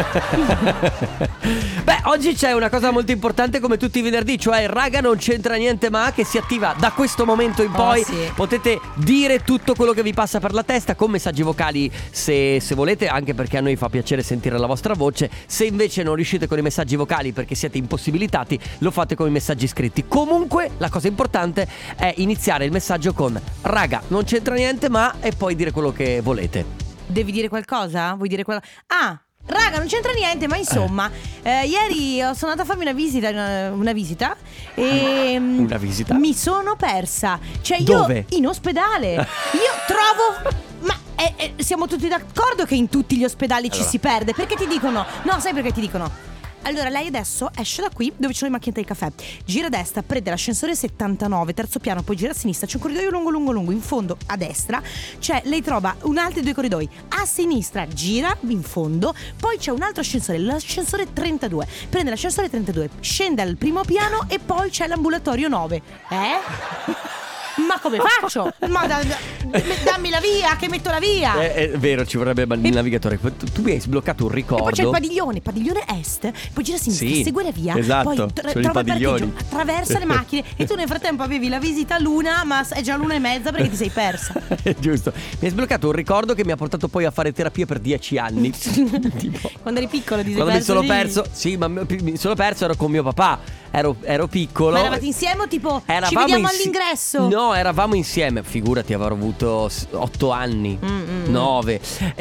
Speaker 1: Beh, oggi c'è una cosa molto importante come tutti i venerdì, cioè Raga non c'entra niente ma, che si attiva da questo momento in
Speaker 2: Oh,
Speaker 1: poi.
Speaker 2: sì.
Speaker 1: Potete dire tutto quello che vi passa per la testa con messaggi vocali se, se volete, anche perché a noi fa piacere sentire la vostra voce. Se invece non riuscite con i messaggi vocali perché siete impossibilitati, lo fate con i messaggi scritti. Comunque la cosa importante è iniziare il messaggio con Raga non c'entra niente ma, e poi dire quello che volete.
Speaker 2: Devi dire qualcosa? Vuoi dire qualcosa? Ah, raga, non c'entra niente, ma insomma, eh, ieri sono andata a farmi una visita, una, una visita e mm,
Speaker 1: Una visita?
Speaker 2: mi sono persa. Cioè io
Speaker 1: Dove?
Speaker 2: in ospedale. Io trovo... Ma eh, eh, siamo tutti d'accordo che in tutti gli ospedali ci
Speaker 1: Allora.
Speaker 2: si perde. Perché ti dicono? No, sai perché ti dicono? Allora, lei adesso esce da qui dove ci sono le macchinette del caffè, gira a destra, prende l'ascensore settantanove, terzo piano, poi gira a sinistra, c'è un corridoio lungo lungo lungo, in fondo a destra c'è, lei trova un altri due corridoi, a sinistra gira in fondo, poi c'è un altro ascensore, l'ascensore trentadue, prende l'ascensore trentadue, scende al primo piano e poi c'è l'ambulatorio nove. Eh? Ma come faccio? Ma da, da- dammi la via, che metto la via.
Speaker 1: È, è vero, ci vorrebbe il navigatore. Tu, tu mi hai sbloccato un ricordo.
Speaker 2: E poi c'è il padiglione, padiglione est, poi gira a sinistra,
Speaker 1: Sì,
Speaker 2: segue la via,
Speaker 1: esatto,
Speaker 2: poi
Speaker 1: sono i
Speaker 2: trova il
Speaker 1: padiglioni.
Speaker 2: parcheggio, attraversa le macchine e tu nel frattempo avevi la visita l'una, ma è già l'una e mezza perché ti sei persa.
Speaker 1: Giusto. Mi hai sbloccato un ricordo che mi ha portato poi a fare terapia per dieci anni. Tipo,
Speaker 2: Quando eri piccolo ti sei
Speaker 1: quando mi
Speaker 2: perso
Speaker 1: sono
Speaker 2: lì?
Speaker 1: perso, sì, ma mi mi sono perso, ero con mio papà. Ero, ero piccolo.
Speaker 2: Ma eravate insieme o tipo ci
Speaker 1: Eravamo
Speaker 2: vediamo
Speaker 1: insi-
Speaker 2: all'ingresso?
Speaker 1: No, eravamo insieme. Figurati, avrò avuto s- otto anni,
Speaker 2: Mm, mm, mm.
Speaker 1: nove.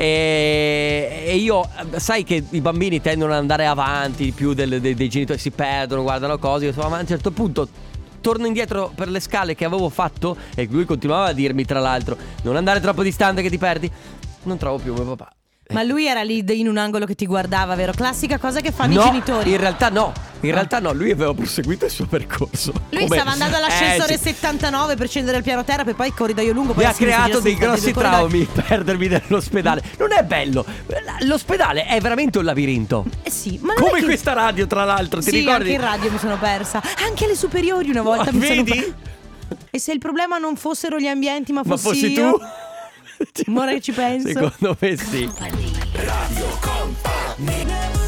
Speaker 1: E, e io, sai che i bambini tendono ad andare avanti di più del- dei, dei genitori, si perdono, guardano cose. Io sono avanti, a un certo punto torno indietro per le scale che avevo fatto e lui continuava a dirmi, tra l'altro, non andare troppo distante che ti perdi. Non trovo più mio papà.
Speaker 2: Ma lui era lì in un angolo che ti guardava, vero? Classica cosa che fanno
Speaker 1: No,
Speaker 2: i genitori.
Speaker 1: in realtà no. In realtà no, lui aveva proseguito il suo percorso.
Speaker 2: Lui
Speaker 1: Come-
Speaker 2: stava andando all'ascensore
Speaker 1: Eh, sì.
Speaker 2: settantanove per scendere al piano terra, per poi il corridoio lungo. Poi
Speaker 1: Mi
Speaker 2: a
Speaker 1: ha
Speaker 2: sinistra,
Speaker 1: creato
Speaker 2: gira a
Speaker 1: dei
Speaker 2: sinistra,
Speaker 1: grossi
Speaker 2: due corridoi.
Speaker 1: traumi perdermi nell'ospedale. Non è bello. L'ospedale è veramente un labirinto.
Speaker 2: Eh sì, ma non
Speaker 1: Come
Speaker 2: è che...
Speaker 1: questa radio, tra l'altro, ti
Speaker 2: sì,
Speaker 1: ricordi?
Speaker 2: anche in radio mi sono persa. Anche alle superiori una volta
Speaker 1: Ma
Speaker 2: mi sono
Speaker 1: vedi?
Speaker 2: per- E se il problema non fossero gli ambienti, ma
Speaker 1: Ma
Speaker 2: fossi,
Speaker 1: fossi
Speaker 2: io?
Speaker 1: tu?
Speaker 2: Ora che ci penso.
Speaker 1: Secondo me sì.
Speaker 3: Radio Company.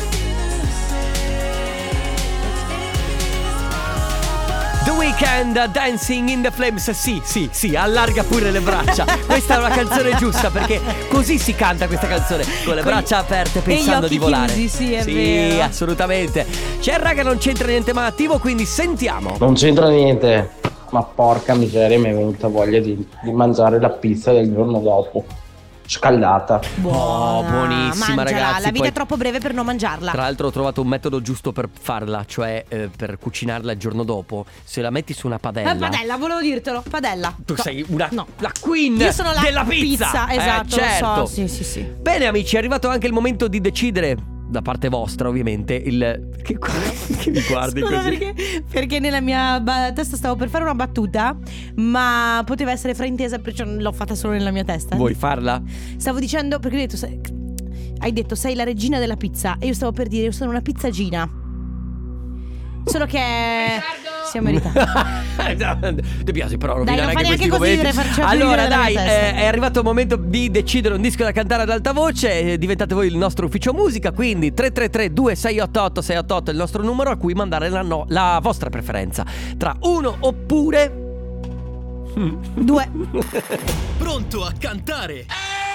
Speaker 1: The Weeknd, Dancing in the Flames. Sì, sì, sì, allarga pure le braccia. Questa è una canzone giusta, perché così si canta questa canzone, con le
Speaker 2: Con-
Speaker 1: braccia aperte,
Speaker 2: e gli
Speaker 1: pensando
Speaker 2: occhi
Speaker 1: di volare.
Speaker 2: chiusi, sì, è
Speaker 1: Sì,
Speaker 2: vero.
Speaker 1: assolutamente. C'è il raga non c'entra niente ma attivo, quindi sentiamo.
Speaker 15: Non c'entra niente, ma porca miseria, mi è venuta voglia di, di mangiare la pizza del giorno dopo, scaldata.
Speaker 1: Oh, buonissima,
Speaker 2: Mangiala,
Speaker 1: ragazzi.
Speaker 2: la vita
Speaker 1: Poi,
Speaker 2: è troppo breve per non mangiarla.
Speaker 1: tra l'altro ho trovato un metodo giusto per farla, cioè eh, per cucinarla il giorno dopo. Se la metti su una padella.
Speaker 2: Eh, padella, volevo dirtelo, padella.
Speaker 1: Tu
Speaker 2: No.
Speaker 1: sei una
Speaker 2: No.
Speaker 1: la queen
Speaker 2: Io sono la
Speaker 1: della pizza. Eh,
Speaker 2: esatto, lo
Speaker 1: certo.
Speaker 2: so, sì, sì, sì.
Speaker 1: Bene amici, è arrivato anche il momento di decidere, da parte vostra ovviamente, il... Che, che mi guardi
Speaker 2: Scusa,
Speaker 1: così?
Speaker 2: perché, perché nella mia ba- testa stavo per fare una battuta, ma poteva essere fraintesa, perciò l'ho fatta solo nella mia testa.
Speaker 1: Vuoi farla?
Speaker 2: Stavo dicendo, perché hai detto, sei, hai detto sei la regina della pizza, e io stavo per dire io sono una pizzagina. Solo che siamo meritati.
Speaker 1: Ti piace però
Speaker 2: Dai,
Speaker 1: rovinare
Speaker 2: non fa
Speaker 1: anche
Speaker 2: neanche
Speaker 1: questi
Speaker 2: così,
Speaker 1: momenti.
Speaker 2: dovrei farci
Speaker 1: Allora
Speaker 2: aprire dalla
Speaker 1: dai,
Speaker 2: mia testa.
Speaker 1: eh, è arrivato il momento di decidere un disco da cantare ad alta voce. eh, Diventate voi il nostro ufficio musica. Quindi tre tre tre due sei otto otto sei otto otto è il nostro numero a cui mandare la, no- la vostra preferenza, tra uno oppure
Speaker 2: due.
Speaker 24: Pronto a cantare?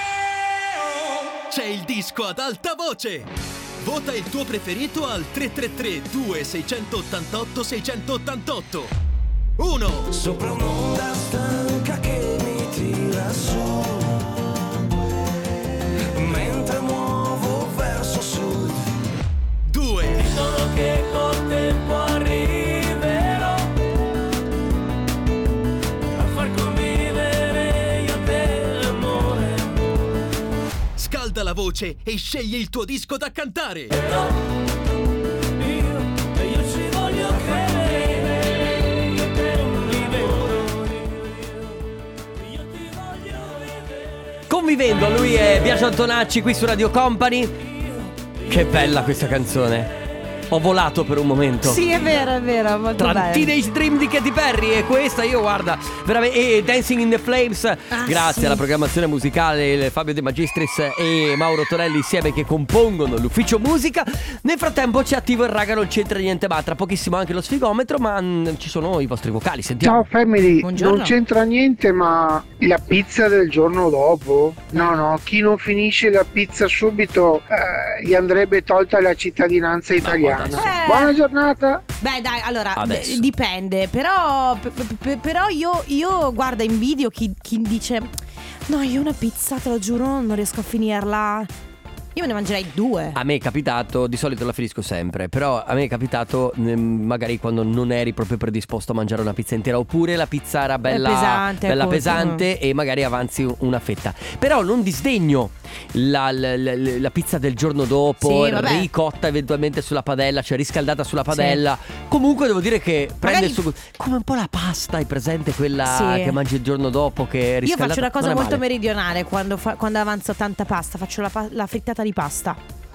Speaker 24: C'è il disco ad alta voce. Vota il tuo preferito al tre tre tre due sei otto otto sei otto otto. uno.
Speaker 3: Sopra un'onda stanca che mi tira su, mentre muovo verso sud.
Speaker 24: due.
Speaker 3: Solo che col tempo arriverò a far convivere io te l'amore.
Speaker 24: Scalda la voce e scegli il tuo disco da cantare.
Speaker 1: Convivendo, lui è Biagio Antonacci qui su Radio Company. Che bella questa canzone. Ho volato per un momento.
Speaker 2: Sì, è vero, è vero, molto
Speaker 1: Tra
Speaker 2: bello.
Speaker 1: Teenage Dream di Katy Perry e questa io guarda veramente, e Dancing in the Flames,
Speaker 2: Ah,
Speaker 1: grazie
Speaker 2: sì.
Speaker 1: alla programmazione musicale Fabio De Magistris e Mauro Tonelli insieme che compongono l'ufficio musica. Nel frattempo c'è attivo il raga non c'entra niente, ma tra pochissimo anche lo sfigometro, ma mm, ci sono i vostri vocali, sentiamo.
Speaker 6: Ciao family,
Speaker 1: Buongiorno.
Speaker 6: non c'entra niente, ma la pizza del giorno dopo? No, no, chi non finisce la pizza subito eh, gli andrebbe tolta la cittadinanza italiana. Buona giornata.
Speaker 2: Beh dai, allora
Speaker 1: Adesso.
Speaker 2: d- dipende. Però, p- p- però io, io guarda in video chi, chi dice no, io una pizza te lo giuro non riesco a finirla. Io me ne mangerei due.
Speaker 1: A me è capitato, di solito la finisco sempre, però a me è capitato mm, magari quando non eri proprio predisposto a mangiare una pizza intera, oppure la pizza era bella
Speaker 2: pesante,
Speaker 1: bella
Speaker 2: ecco,
Speaker 1: pesante e magari avanzi una fetta. Però non disdegno la, la- la- la pizza del giorno dopo,
Speaker 2: Sì, vabbè.
Speaker 1: ricotta eventualmente sulla padella, cioè riscaldata sulla padella. Comunque devo dire che prende il suo gusto. Come un po' la pasta, hai presente quella
Speaker 2: Sì.
Speaker 1: che mangi il giorno dopo che è
Speaker 2: Io
Speaker 1: riscaldata?
Speaker 2: faccio una cosa
Speaker 1: Non è
Speaker 2: molto
Speaker 1: male.
Speaker 2: meridionale quando, fa- quando avanzo tanta pasta. Faccio la, pa- la frittata di pasta.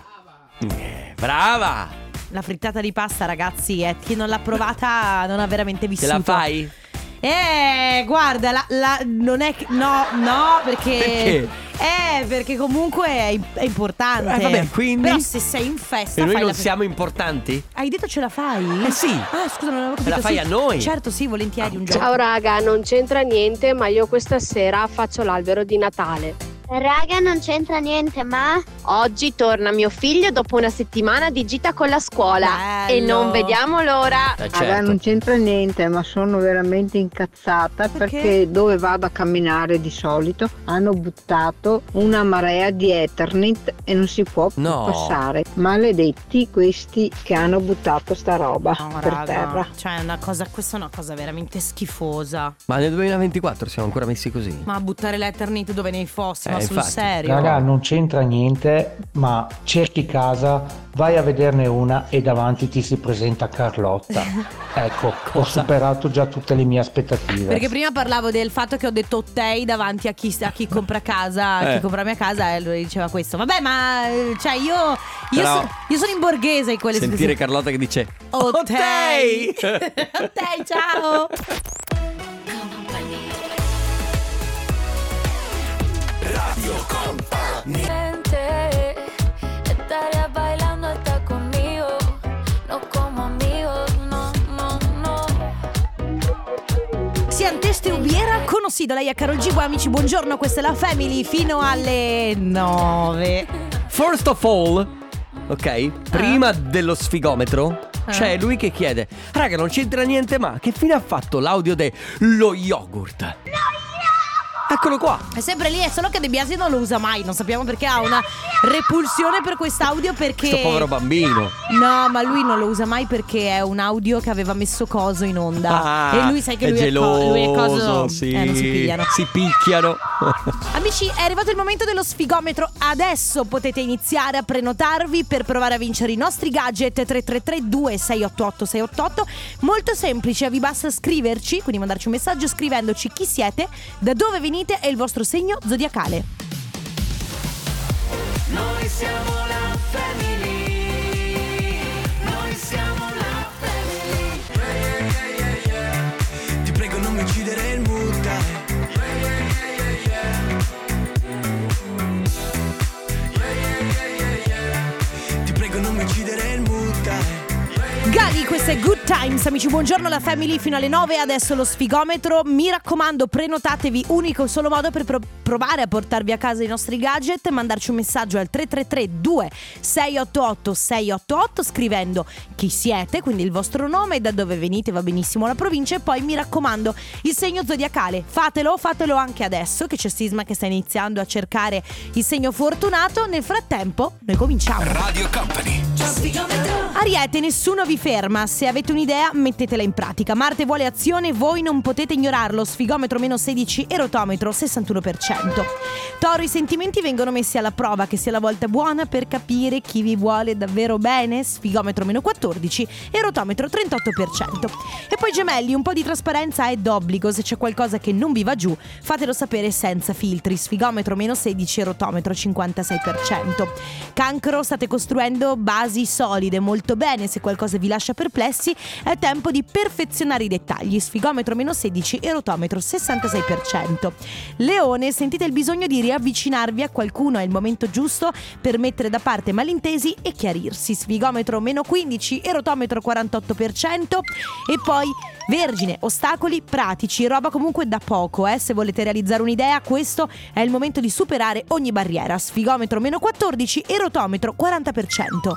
Speaker 1: Brava!
Speaker 2: La frittata di pasta, ragazzi, è chi non l'ha provata non ha veramente
Speaker 1: Te
Speaker 2: vissuto.
Speaker 1: la fai?
Speaker 2: Eh, guarda, la, la- non è che. No, no, perché.
Speaker 1: Perché?
Speaker 2: Eh, perché comunque è, è importante.
Speaker 1: Eh, vabbè, quindi?
Speaker 2: Però se sei in festa.
Speaker 1: E noi
Speaker 2: fai
Speaker 1: non
Speaker 2: la fri-
Speaker 1: siamo importanti?
Speaker 2: Hai detto ce la fai?
Speaker 1: Eh sì.
Speaker 2: Ah, scusa, non avevo capito.
Speaker 1: La fai
Speaker 2: sì.
Speaker 1: a noi?
Speaker 2: Certo, sì, volentieri un giorno.
Speaker 7: Ciao raga, non c'entra niente, ma io questa sera faccio l'albero di Natale.
Speaker 11: Raga, non c'entra niente, ma
Speaker 7: Oggi torna mio figlio dopo una settimana di gita con la scuola e
Speaker 2: Bello.
Speaker 7: non vediamo l'ora.
Speaker 1: Eh,
Speaker 14: Raga,
Speaker 1: certo.
Speaker 14: non c'entra niente, ma sono veramente incazzata
Speaker 2: Perché?
Speaker 14: perché? dove vado a camminare di solito hanno buttato una marea di Ethernet e non si può più
Speaker 1: No.
Speaker 14: passare. Maledetti questi che hanno buttato sta roba
Speaker 2: No,
Speaker 14: per
Speaker 2: raga,
Speaker 14: terra.
Speaker 2: cioè, è una cosa, questa è una cosa veramente schifosa.
Speaker 1: Ma nel duemilaventiquattro siamo ancora messi così?
Speaker 2: Ma buttare l'Ethernet dove nei fossi,
Speaker 1: Eh,
Speaker 2: ma sul
Speaker 1: infatti.
Speaker 2: serio?
Speaker 25: Raga, non c'entra niente, ma cerchi casa, vai a vederne una e davanti ti si presenta Carlotta. Ecco, ho superato già tutte le mie aspettative.
Speaker 2: Perché prima parlavo del fatto che ho detto Ottei davanti a chi, a chi compra casa, a
Speaker 1: Eh.
Speaker 2: chi compra la mia casa, e lui diceva questo. Vabbè, ma eh, cioè io io,
Speaker 1: Però-
Speaker 2: so- io sono in borghese in quelle
Speaker 1: Sentire Carlotta che dice
Speaker 2: Ottei. Ottei, ciao.
Speaker 3: Radio Company.
Speaker 26: Estaría bailando hasta conmigo, no como amigos, no, no, no.
Speaker 2: Siamo Teste Ubiera con Ossido, lei è Karol G. Buon amici, buongiorno, questa è la Family fino alle nove.
Speaker 1: First of all, ok, prima dello sfigometro
Speaker 2: Ah.
Speaker 1: c'è lui che chiede: raga, non c'entra niente, ma che fine ha fatto l'audio dello yogurt? Eccolo qua.
Speaker 2: È sempre lì, è solo che De Biasi non lo usa mai. Non sappiamo perché ha una repulsione per quest'audio. Perché
Speaker 1: Questo povero bambino.
Speaker 2: No, ma lui non lo usa mai perché è un audio che aveva messo coso in onda.
Speaker 1: Ah,
Speaker 2: E lui sai che
Speaker 1: è
Speaker 2: lui è, co-
Speaker 1: geloso,
Speaker 2: lui è coso.
Speaker 1: sì.
Speaker 2: Eh, non si pigliano.
Speaker 1: Si picchiano.
Speaker 2: Amici, è arrivato il momento dello sfigometro. Adesso potete iniziare a prenotarvi per provare a vincere i nostri gadget. Tre tre tre due sei otto otto sei otto otto. Molto semplice, vi basta scriverci, quindi mandarci un messaggio scrivendoci chi siete, da dove venite e il vostro segno zodiacale.
Speaker 3: Noi siamo la family. Noi siamo la family. Ti prego non mi uccidere il mood, dai. Ti prego non mi uccidere il mood, dai.
Speaker 2: Gali, questa Questa è Good Times, amici, buongiorno la family fino alle nove, adesso lo sfigometro. Mi raccomando, prenotatevi, unico solo modo per pro- provare a portarvi a casa i nostri gadget, mandarci un messaggio al tre tre tre due sei otto otto sei otto otto scrivendo chi siete, quindi il vostro nome e da dove venite, va benissimo la provincia, e poi mi raccomando il segno zodiacale. Fatelo, fatelo anche adesso che c'è Sisma che sta iniziando a cercare il segno fortunato. Nel frattempo noi cominciamo.
Speaker 24: Radio Company.
Speaker 2: Ariete, nessuno vi ferma, se avete un'idea mettetela in pratica. Marte vuole azione, voi non potete ignorarlo. Sfigometro meno sedici e rotometro sessantuno per cento. Toro, i sentimenti vengono messi alla prova, che sia la volta buona per capire chi vi vuole davvero bene. Sfigometro meno quattordici e rotometro trentotto per cento. E poi Gemelli, un po' di trasparenza è d'obbligo, se c'è qualcosa che non vi va giù fatelo sapere senza filtri. Sfigometro meno sedici e rotometro cinquantasei per cento. Cancro, state costruendo basi solide, molto bene, se qualcosa vi lascia perplessi è tempo di perfezionare i dettagli. Sfigometro meno sedici e rotometro sessantasei per cento. Leone, sentite il bisogno di riavvicinarvi a qualcuno, è il momento giusto per mettere da parte malintesi e chiarirsi. Sfigometro meno quindici e rotometro quarantotto per cento. E poi Vergine, ostacoli pratici, roba comunque da poco, eh? Se volete realizzare un'idea, questo è il momento di superare ogni barriera. Sfigometro meno quattordici e rotometro quaranta per cento.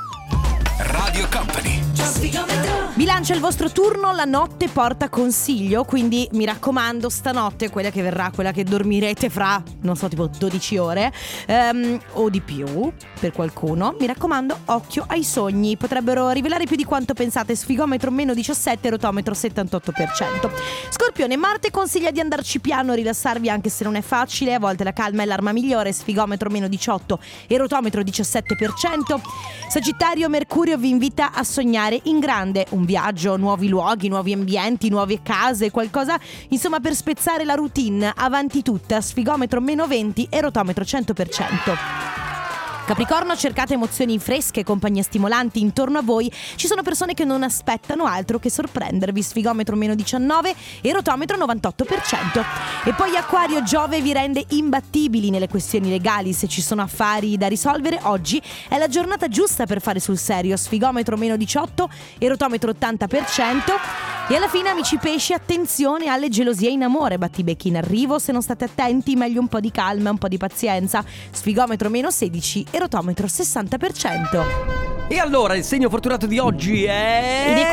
Speaker 24: Radio Company.
Speaker 2: Bilancia, il vostro turno, la notte porta consiglio, quindi mi raccomando, stanotte, quella che verrà, quella che dormirete fra, non so, tipo dodici ore um, o di più per qualcuno, mi raccomando, occhio ai sogni, potrebbero rivelare più di quanto pensate. Sfigometro meno diciassette, rotometro settantotto per cento. Scorpione, Marte consiglia di andarci piano, rilassarvi anche se non è facile, a volte la calma è l'arma migliore. Sfigometro meno diciotto e rotometro diciassette per cento. Sagittario, Mercurio vi invita a sognare in grande, un viaggio, nuovi luoghi, nuovi ambienti, nuove case, qualcosa insomma per spezzare la routine. Avanti tutta. Sfigometro meno venti e rotometro cento per cento. Capricorno, cercate emozioni fresche, compagnia stimolanti intorno a voi. Ci sono persone che non aspettano altro che sorprendervi. Sfigometro meno diciannove e rotometro novantotto per cento. E poi Acquario, Giove vi rende imbattibili nelle questioni legali. Se ci sono affari da risolvere, oggi è la giornata giusta per fare sul serio. Sfigometro meno diciotto e rotometro ottanta per cento. E alla fine, amici pesci, attenzione alle gelosie in amore. Battibecchi in arrivo, se non state attenti meglio un po' di calma, un po' di pazienza. Sfigometro meno sedici e rotometro sessanta per cento.
Speaker 1: E allora il segno fortunato di oggi è...
Speaker 2: Ed è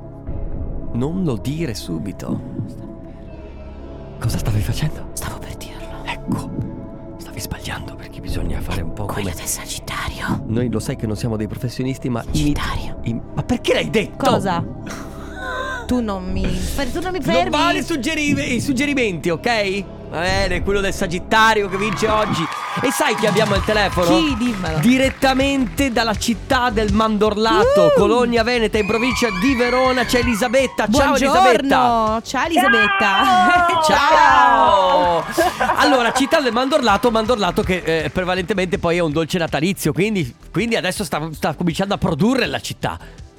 Speaker 2: qui...
Speaker 1: Non lo dire subito. Cosa stavi facendo?
Speaker 2: Stavo per dirlo.
Speaker 1: Ecco, stavi sbagliando perché bisogna fare un po' come...
Speaker 2: Quello del Sagittario.
Speaker 1: Noi lo sai che non siamo dei professionisti, ma...
Speaker 2: Sagittario.
Speaker 1: In... in... Ma perché l'hai detto?
Speaker 2: Cosa? Tu non mi... Tu non mi fermi?
Speaker 1: Non vale suggeri... i suggerimenti, ok? Va bene, quello del Sagittario che vince oggi. E sai chi abbiamo al telefono?
Speaker 2: Chi? Dimmelo.
Speaker 1: Direttamente dalla città del Mandorlato,
Speaker 2: uh!
Speaker 1: Colonia Veneta, in provincia di Verona, c'è Elisabetta. Ciao
Speaker 2: Buongiorno.
Speaker 1: Elisabetta.
Speaker 2: Ciao Elisabetta.
Speaker 1: Ciao. Allora, città del Mandorlato, Mandorlato che eh, prevalentemente poi è un dolce natalizio, quindi, quindi adesso sta, sta cominciando a produrre la città.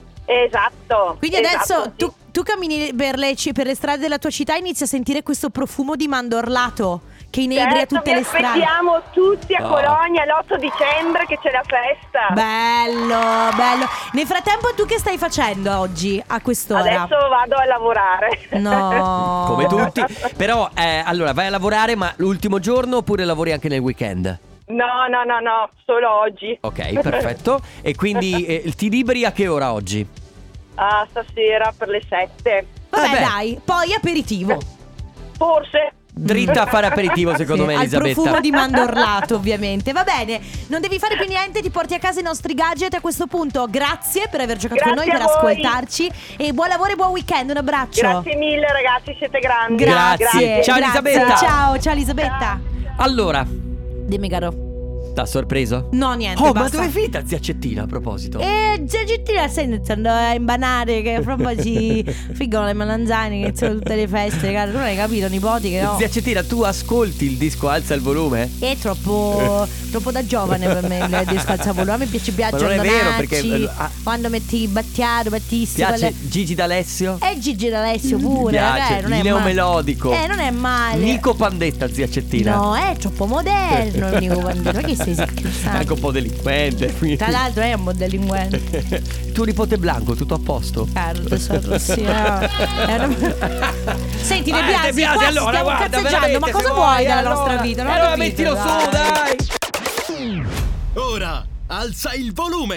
Speaker 10: Esatto.
Speaker 2: Quindi adesso
Speaker 10: esatto, sì.
Speaker 2: tu, tu cammini per le, per le strade della tua città e inizi a sentire questo profumo di mandorlato che inebria
Speaker 10: certo,
Speaker 2: tutte le strade.
Speaker 10: Aspettiamo tutti a
Speaker 1: Oh.
Speaker 10: Colonia l'otto dicembre che c'è la festa.
Speaker 2: Bello, bello. Nel frattempo tu che stai facendo oggi a quest'ora?
Speaker 10: Adesso vado a lavorare.
Speaker 2: No.
Speaker 1: Come tutti. Però eh, allora vai a lavorare, ma l'ultimo giorno oppure lavori anche nel weekend?
Speaker 10: No, no, no, no, solo oggi.
Speaker 1: Ok, perfetto. E quindi eh, ti liberi a che ora oggi?
Speaker 10: Ah, stasera per le sette.
Speaker 2: Vabbè,
Speaker 1: Vabbè.
Speaker 2: dai, poi aperitivo.
Speaker 10: Forse.
Speaker 1: Dritta a fare aperitivo secondo
Speaker 2: Sì,
Speaker 1: me,
Speaker 2: al
Speaker 1: Elisabetta.
Speaker 2: profumo di mandorlato ovviamente. Va bene, non devi fare più niente, ti porti a casa i nostri gadget. A questo punto grazie per aver giocato
Speaker 10: Grazie
Speaker 2: con noi, per
Speaker 10: a voi.
Speaker 2: ascoltarci. E buon lavoro e buon weekend, un abbraccio.
Speaker 10: Grazie mille ragazzi, siete grandi.
Speaker 1: Grazie. Ciao,
Speaker 2: grazie.
Speaker 1: Elisabetta.
Speaker 2: Ciao, ciao Elisabetta.
Speaker 1: Allora,
Speaker 2: Dimmi caro.
Speaker 1: t'ha sorpreso?
Speaker 2: No, niente,
Speaker 1: Oh, ma
Speaker 2: basta.
Speaker 1: dove è finita zia Cettina a proposito?
Speaker 2: E Giagittina stai iniziando a imbanare che fra un po' si figano le melanzane che iniziano tutte le feste, cara. Tu non hai capito, nipoti, che no?
Speaker 1: Zia Cettina, tu ascolti il disco Alza il volume?
Speaker 2: È troppo troppo da giovane per me il disco Alza il volume. A me piace Biagio
Speaker 1: Ma non è vero, perché,
Speaker 2: Andonacci,
Speaker 1: eh, ah.
Speaker 2: quando metti Battiato, Battisti,
Speaker 1: Piace
Speaker 2: quelle...
Speaker 1: Gigi D'Alessio?
Speaker 2: E Gigi D'Alessio pure,
Speaker 1: Piace,
Speaker 2: eh, non è
Speaker 1: Neo
Speaker 2: male.
Speaker 1: Melodico.
Speaker 2: Eh, non è male.
Speaker 1: Nico Pandetta, zia Cettina.
Speaker 2: No, è troppo moderno il Nico Pandetta. Ma che stai Sì, sì,
Speaker 1: È anche un po' delinquente. quindi.
Speaker 2: Tra l'altro è un po' delinquente.
Speaker 1: Tuo nipote Blanco, tutto a posto?
Speaker 2: Caro tesoro, sì. eh. Senti, De
Speaker 1: Eh,
Speaker 2: Biasi,
Speaker 1: De Biasi,
Speaker 2: qua
Speaker 1: allora,
Speaker 2: stiamo
Speaker 1: guarda,
Speaker 2: cazzeggiando.
Speaker 1: veramente,
Speaker 2: Ma
Speaker 1: se
Speaker 2: cosa
Speaker 1: vuoi,
Speaker 2: vuoi dalla
Speaker 1: allora,
Speaker 2: nostra vita? Non ho
Speaker 1: allora
Speaker 2: capito,
Speaker 1: mettilo su, dai.
Speaker 24: Ora alza il volume.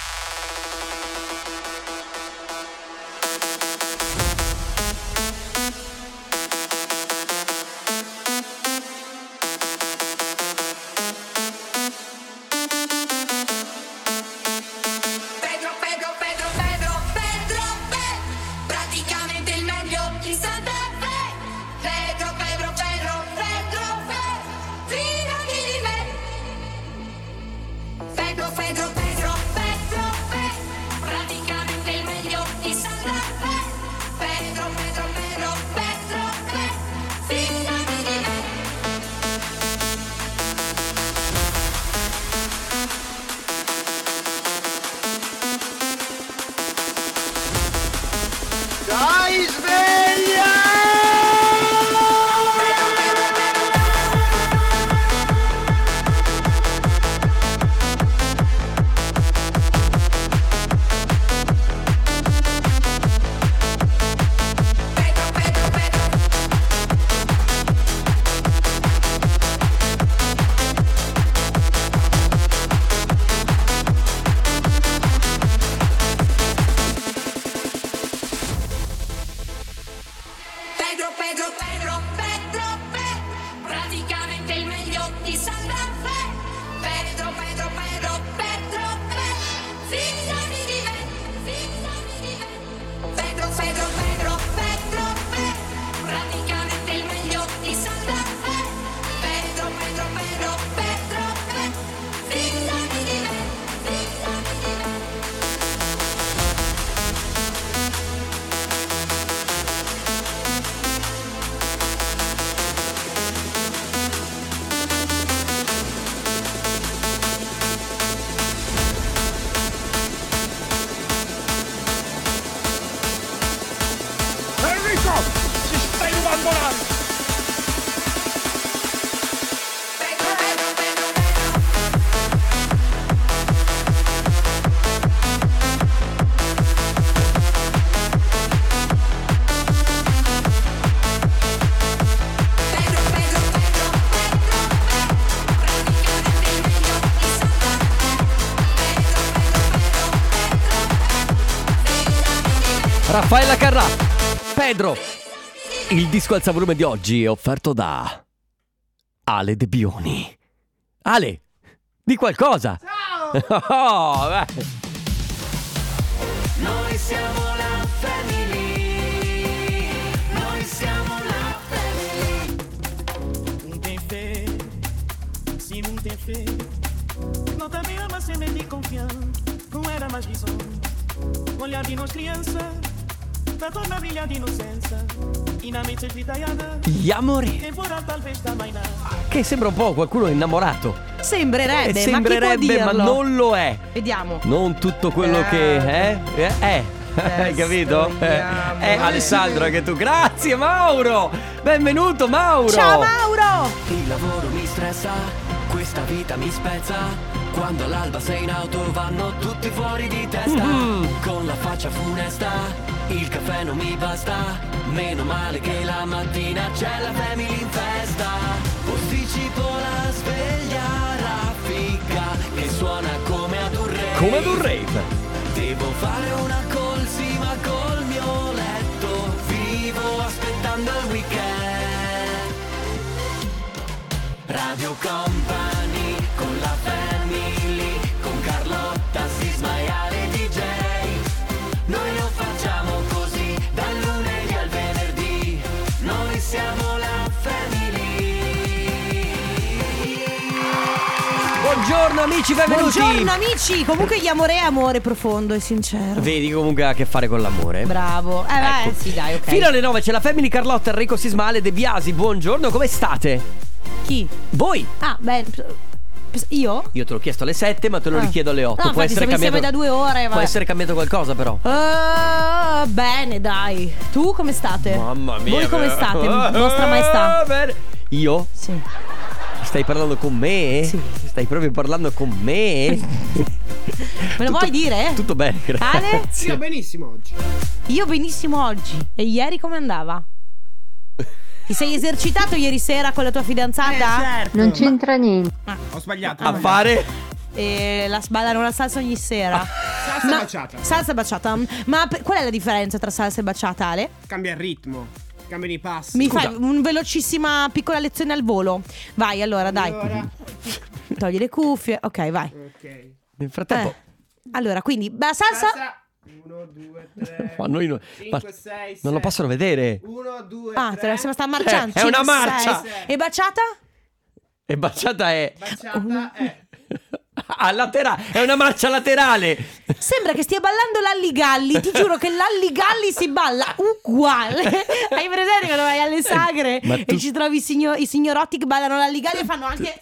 Speaker 26: Pedro, Pedro, Pedro, Pedro, Pedro, Pe- praticamente il meglio di Santa Fe. Pedro, Pedro, Pedro, Pedro, Pe- fidati di me. Pedro, Pedro, Pedro, Pedro, Pe- praticamente il meglio di Santa Fe. Pedro, Pedro, Pedro, Pedro, Pe- fidati di me.
Speaker 23: Dai, sveglia!
Speaker 26: Pedro, Pedro, Pedro, Pedro, Pe- praticamente il meglio di Santa Fe. Pedro, Pedro, Pedro, Pedro, Pe- fidati di me, fidati di me. Pedro, Pedro, Pedro, Pedro, Pe- praticamente il meglio di Santa Fe. Pedro, Pedro, Pedro, Pedro, Pe- fidati di me, fidati di me.
Speaker 23: Enrico, ci stai rubando l'aria!
Speaker 1: Raffaella Carrà, Pedro. Il disco alza volume di oggi è offerto da Ale De Bioni. Ale, di qualcosa. Ciao. Oh, beh.
Speaker 3: Noi siamo la family. Noi siamo la family.
Speaker 12: Um tem fé, se não tem fé, não também ama semente de confiança, não era mais visão. Olhar de nós criança, da torna a brilhar de inocência, e na mente sfidaiata,
Speaker 1: Gli amori.
Speaker 12: temporale talvez também não.
Speaker 1: Che sembra un po' qualcuno innamorato.
Speaker 2: Sembrerebbe,
Speaker 1: Eh, sembrerebbe,
Speaker 2: ma, chi può
Speaker 1: ma
Speaker 2: dirlo?
Speaker 1: non lo è.
Speaker 2: Vediamo.
Speaker 1: Non tutto quello che è. Eh? eh. Hai capito? Eh,
Speaker 2: vediamo.
Speaker 1: eh, Alessandro, anche tu. Grazie Mauro. Benvenuto Mauro.
Speaker 2: Ciao Mauro.
Speaker 3: Il lavoro mi stressa, questa vita mi spezza. Quando all'alba sei in auto vanno tutti fuori di testa.
Speaker 1: Mhm.
Speaker 3: Con la faccia funesta, il caffè non mi basta. Meno male che la mattina c'è la family in festa. Posticipo la sveglia raffica che suona come ad un rave.
Speaker 1: Come ad un rave.
Speaker 3: Devo fare una colsima col mio letto. Vivo aspettando il weekend. Radio Company con la family, con Carlotta, Sisma e Ale D J. Noi lo facciamo così, dal lunedì al venerdì. Noi siamo la family.
Speaker 1: Buongiorno amici, benvenuti.
Speaker 2: Buongiorno amici. Comunque gli amore è amore profondo e sincero.
Speaker 1: Vedi, comunque ha a che fare con l'amore.
Speaker 2: Bravo. Eh beh,
Speaker 1: Ecco.
Speaker 2: sì, dai, ok.
Speaker 1: Fino alle nove c'è la Family, Carlotta, Enrico Sismale, De Biasi. Buongiorno, come state?
Speaker 2: Chi?
Speaker 1: Voi.
Speaker 2: Ah, beh, io?
Speaker 1: Io te l'ho chiesto alle sette, ma te lo
Speaker 2: Ah.
Speaker 1: richiedo alle otto.
Speaker 2: No,
Speaker 1: Può
Speaker 2: infatti
Speaker 1: essere
Speaker 2: siamo
Speaker 1: cambiato.
Speaker 2: insieme da due ore.
Speaker 1: Può
Speaker 2: vabbè.
Speaker 1: essere cambiato qualcosa, però.
Speaker 2: Ah, bene, dai. Tu come state?
Speaker 1: Mamma mia.
Speaker 2: Voi come
Speaker 1: però.
Speaker 2: state,
Speaker 1: Ah,
Speaker 2: vostra maestà?
Speaker 1: bene. Io?
Speaker 2: Sì.
Speaker 1: Stai parlando con me?
Speaker 2: Sì.
Speaker 1: Stai proprio parlando con me?
Speaker 2: Me lo vuoi dire?
Speaker 1: Tutto bene, grazie.
Speaker 2: Ale?
Speaker 13: Io benissimo oggi.
Speaker 2: Io benissimo oggi. E ieri come andava? Ti sei esercitato ieri sera con la tua fidanzata?
Speaker 13: Eh, certo.
Speaker 14: Non c'entra niente.
Speaker 13: Ah, ho sbagliato.
Speaker 1: A fare?
Speaker 2: E la sballano la salsa ogni sera.
Speaker 13: Salsa
Speaker 2: Ma-
Speaker 13: baciata.
Speaker 2: Salsa baciata. Ma per- qual è la differenza tra salsa e baciata, Ale?
Speaker 13: Cambia il ritmo. Cambiano i passi.
Speaker 2: Mi
Speaker 1: Scusa.
Speaker 2: fai un velocissima piccola lezione al volo. Vai, allora, dai.
Speaker 13: Allora.
Speaker 2: Togli le cuffie. Ok, vai.
Speaker 13: Ok.
Speaker 1: Nel frattempo.
Speaker 2: Eh. Allora, quindi la salsa.
Speaker 13: uno, due, tre.
Speaker 1: Ma noi no-
Speaker 13: cinque,
Speaker 1: ma-
Speaker 13: sei,
Speaker 1: non lo possono vedere.
Speaker 13: uno, due,
Speaker 2: Ah, te la sembra sta marciando.
Speaker 1: Eh, è una
Speaker 2: cinque,
Speaker 1: marcia.
Speaker 2: sei. E baciata?
Speaker 1: E baciata è.
Speaker 13: Baciata è.
Speaker 1: A laterale. È una marcia laterale.
Speaker 2: Sembra che stia ballando l'Alligalli. Ti giuro che l'Alligalli si balla uguale. Hai presente quando vai alle sagre
Speaker 1: Ma tu-
Speaker 2: e ci trovi i, signor- i signorotti che ballano l'Alligalli e fanno anche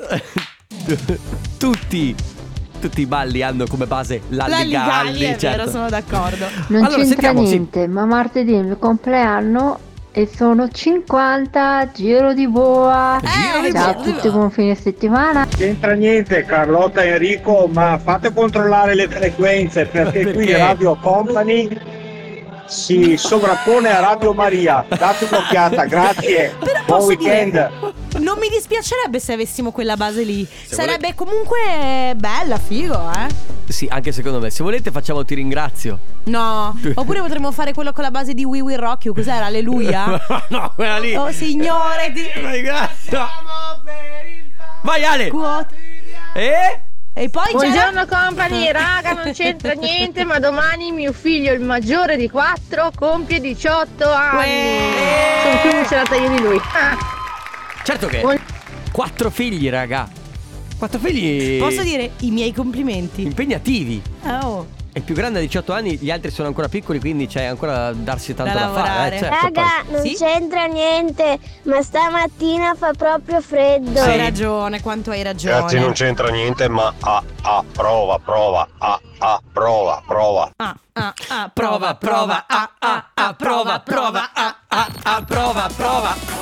Speaker 1: Tutti. Tutti i balli hanno come base l'Alligalli.
Speaker 2: l'Alligalli. È
Speaker 1: certo.
Speaker 2: vero, sono d'accordo.
Speaker 14: Non
Speaker 1: Allora,
Speaker 14: c'entra
Speaker 1: sentiamo, sì.
Speaker 14: niente, ma martedì è il mio compleanno e sono cinquanta, giro di boa.
Speaker 2: Giro di
Speaker 14: Ciao a
Speaker 2: boa.
Speaker 14: tutti, buon fine settimana.
Speaker 6: C'entra niente Carlotta e Enrico, ma fate controllare le frequenze perché, qui
Speaker 1: Perché?
Speaker 6: Radio Company si sovrappone a Radio Maria. Date un'occhiata, grazie.
Speaker 2: Però
Speaker 6: Buon
Speaker 2: posso
Speaker 6: weekend.
Speaker 2: dire, non mi dispiacerebbe se avessimo quella base lì. Sarebbe comunque bella, figo, eh.
Speaker 1: Sì, anche secondo me. Se volete facciamo Ti ringrazio.
Speaker 2: No, oppure potremmo fare quello con la base di We Will Rock You. Cos'era? Alleluia?
Speaker 1: No, quella lì.
Speaker 2: Oh Signore, ti
Speaker 1: Ringrazio. Vai Ale.
Speaker 2: Quote.
Speaker 1: Eh?
Speaker 2: E poi c'era
Speaker 10: Buongiorno company, raga, non c'entra niente, ma domani mio figlio, il maggiore di quattro, compie diciotto anni.
Speaker 2: Uè.
Speaker 10: Sono più emozionata io di lui. Ah.
Speaker 1: Certo che
Speaker 10: Buon-
Speaker 1: quattro figli, raga. Quattro figli.
Speaker 2: Posso dire i miei complimenti.
Speaker 1: Impegnativi.
Speaker 2: Oh.
Speaker 1: È più grande a diciotto anni, gli altri sono ancora piccoli, quindi c'è ancora da darsi tanto
Speaker 2: Da
Speaker 1: da, fare.
Speaker 2: lavorare.
Speaker 1: Eh, certo,
Speaker 11: Raga,
Speaker 1: poi-
Speaker 11: non
Speaker 2: Sì?
Speaker 11: c'entra niente, ma stamattina fa proprio freddo.
Speaker 2: Hai ragione, quanto hai ragione.
Speaker 16: Ragazzi, non c'entra niente, ma ah, ah, prova, prova, ah, ah, prova, prova.
Speaker 2: Ah, ah, ah, prova, prova, ah, ah, ah, prova, prova, ah, ah, ah, prova, prova.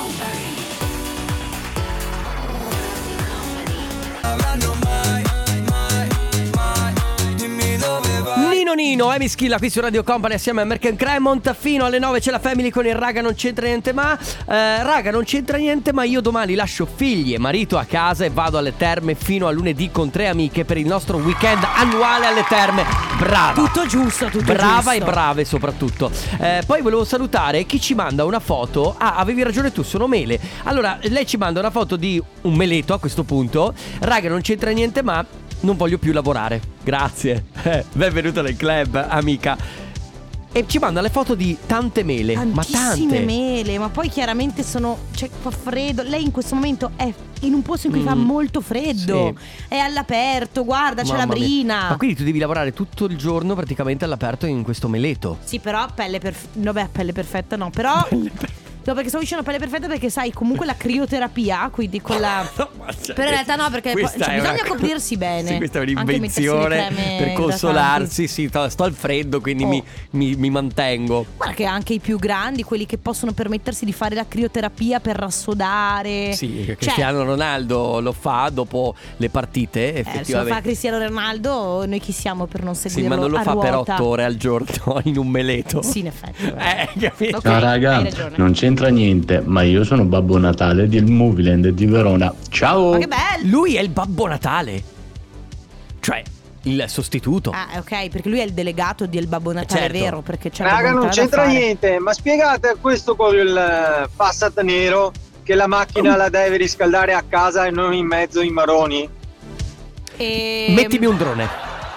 Speaker 1: Nino Nino, Amy Schilla qui su Radio Company assieme a Merck and Cremont. Fino alle nove c'è la Family con il Raga non c'entra niente ma eh, Raga non c'entra niente ma io domani lascio figli e marito a casa e vado alle terme fino a lunedì con tre amiche per il nostro weekend annuale alle terme. Brava.
Speaker 2: Tutto giusto, tutto
Speaker 1: Brava
Speaker 2: giusto.
Speaker 1: e brave soprattutto. eh, Poi volevo salutare chi ci manda una foto. Ah, avevi ragione tu, sono mele. Allora, lei ci manda una foto di un meleto a questo punto. Raga non c'entra niente ma non voglio più lavorare. Grazie. Eh, benvenuta nel club, amica. E ci manda le foto di tante mele. Ma
Speaker 2: Tantissime
Speaker 1: tante.
Speaker 2: mele, ma poi chiaramente sono, cioè, fa freddo. Lei in questo momento è in un posto in cui
Speaker 1: Mm.
Speaker 2: fa molto freddo.
Speaker 1: Sì.
Speaker 2: È all'aperto, guarda, c'è la
Speaker 1: Mamma mia.
Speaker 2: brina.
Speaker 1: Ma quindi tu devi lavorare tutto il giorno praticamente all'aperto in questo meleto.
Speaker 2: Sì, però pelle perfetta. No, beh, pelle perfetta no, però no, perché stavo dicendo pelle perfetta perché sai comunque la crioterapia, quindi con la
Speaker 1: No, ma cioè,
Speaker 2: però in realtà no, perché
Speaker 1: questa
Speaker 2: cioè,
Speaker 1: è
Speaker 2: bisogna
Speaker 1: una-
Speaker 2: coprirsi bene.
Speaker 1: Sì, questa è
Speaker 2: Anche mettersi le
Speaker 1: un'invenzione
Speaker 2: creme
Speaker 1: per
Speaker 2: idratanti.
Speaker 1: consolarsi. Sì, sto, sto al freddo, quindi
Speaker 2: Oh.
Speaker 1: mi, mi, mi mantengo.
Speaker 2: Guarda che anche i più grandi, quelli che possono permettersi di fare la crioterapia per rassodare.
Speaker 1: Sì,
Speaker 2: Cioè,
Speaker 1: Cristiano Ronaldo lo fa dopo le partite,
Speaker 2: eh, se lo fa
Speaker 1: effettivamente.
Speaker 2: Cristiano Ronaldo, noi chi siamo per non
Speaker 1: Sì,
Speaker 2: seguirlo
Speaker 1: ma non lo
Speaker 2: a
Speaker 1: fa per
Speaker 2: ruota?
Speaker 1: otto ore al giorno in un meleto.
Speaker 2: Sì, in effetti.
Speaker 1: Eh, capito?
Speaker 2: Ok,
Speaker 17: Ciao raga,
Speaker 2: hai ragione.
Speaker 17: non c'entra niente, ma io sono Babbo Natale del Movieland di Verona. Ciao!
Speaker 2: Ma che bello!
Speaker 1: Lui è il Babbo Natale. Cioè, il sostituto.
Speaker 2: Ah, ok, perché lui è il delegato del Babbo Natale,
Speaker 1: certo.
Speaker 2: vero? Perché c'è il
Speaker 5: Raga,
Speaker 2: Babbo
Speaker 5: non
Speaker 2: Natale da
Speaker 5: c'entra
Speaker 2: fare.
Speaker 5: niente, ma spiegate a questo con il eh, Passat nero che la macchina la deve riscaldare a casa e non in mezzo ai maroni.
Speaker 2: E...
Speaker 1: Mettimi un drone.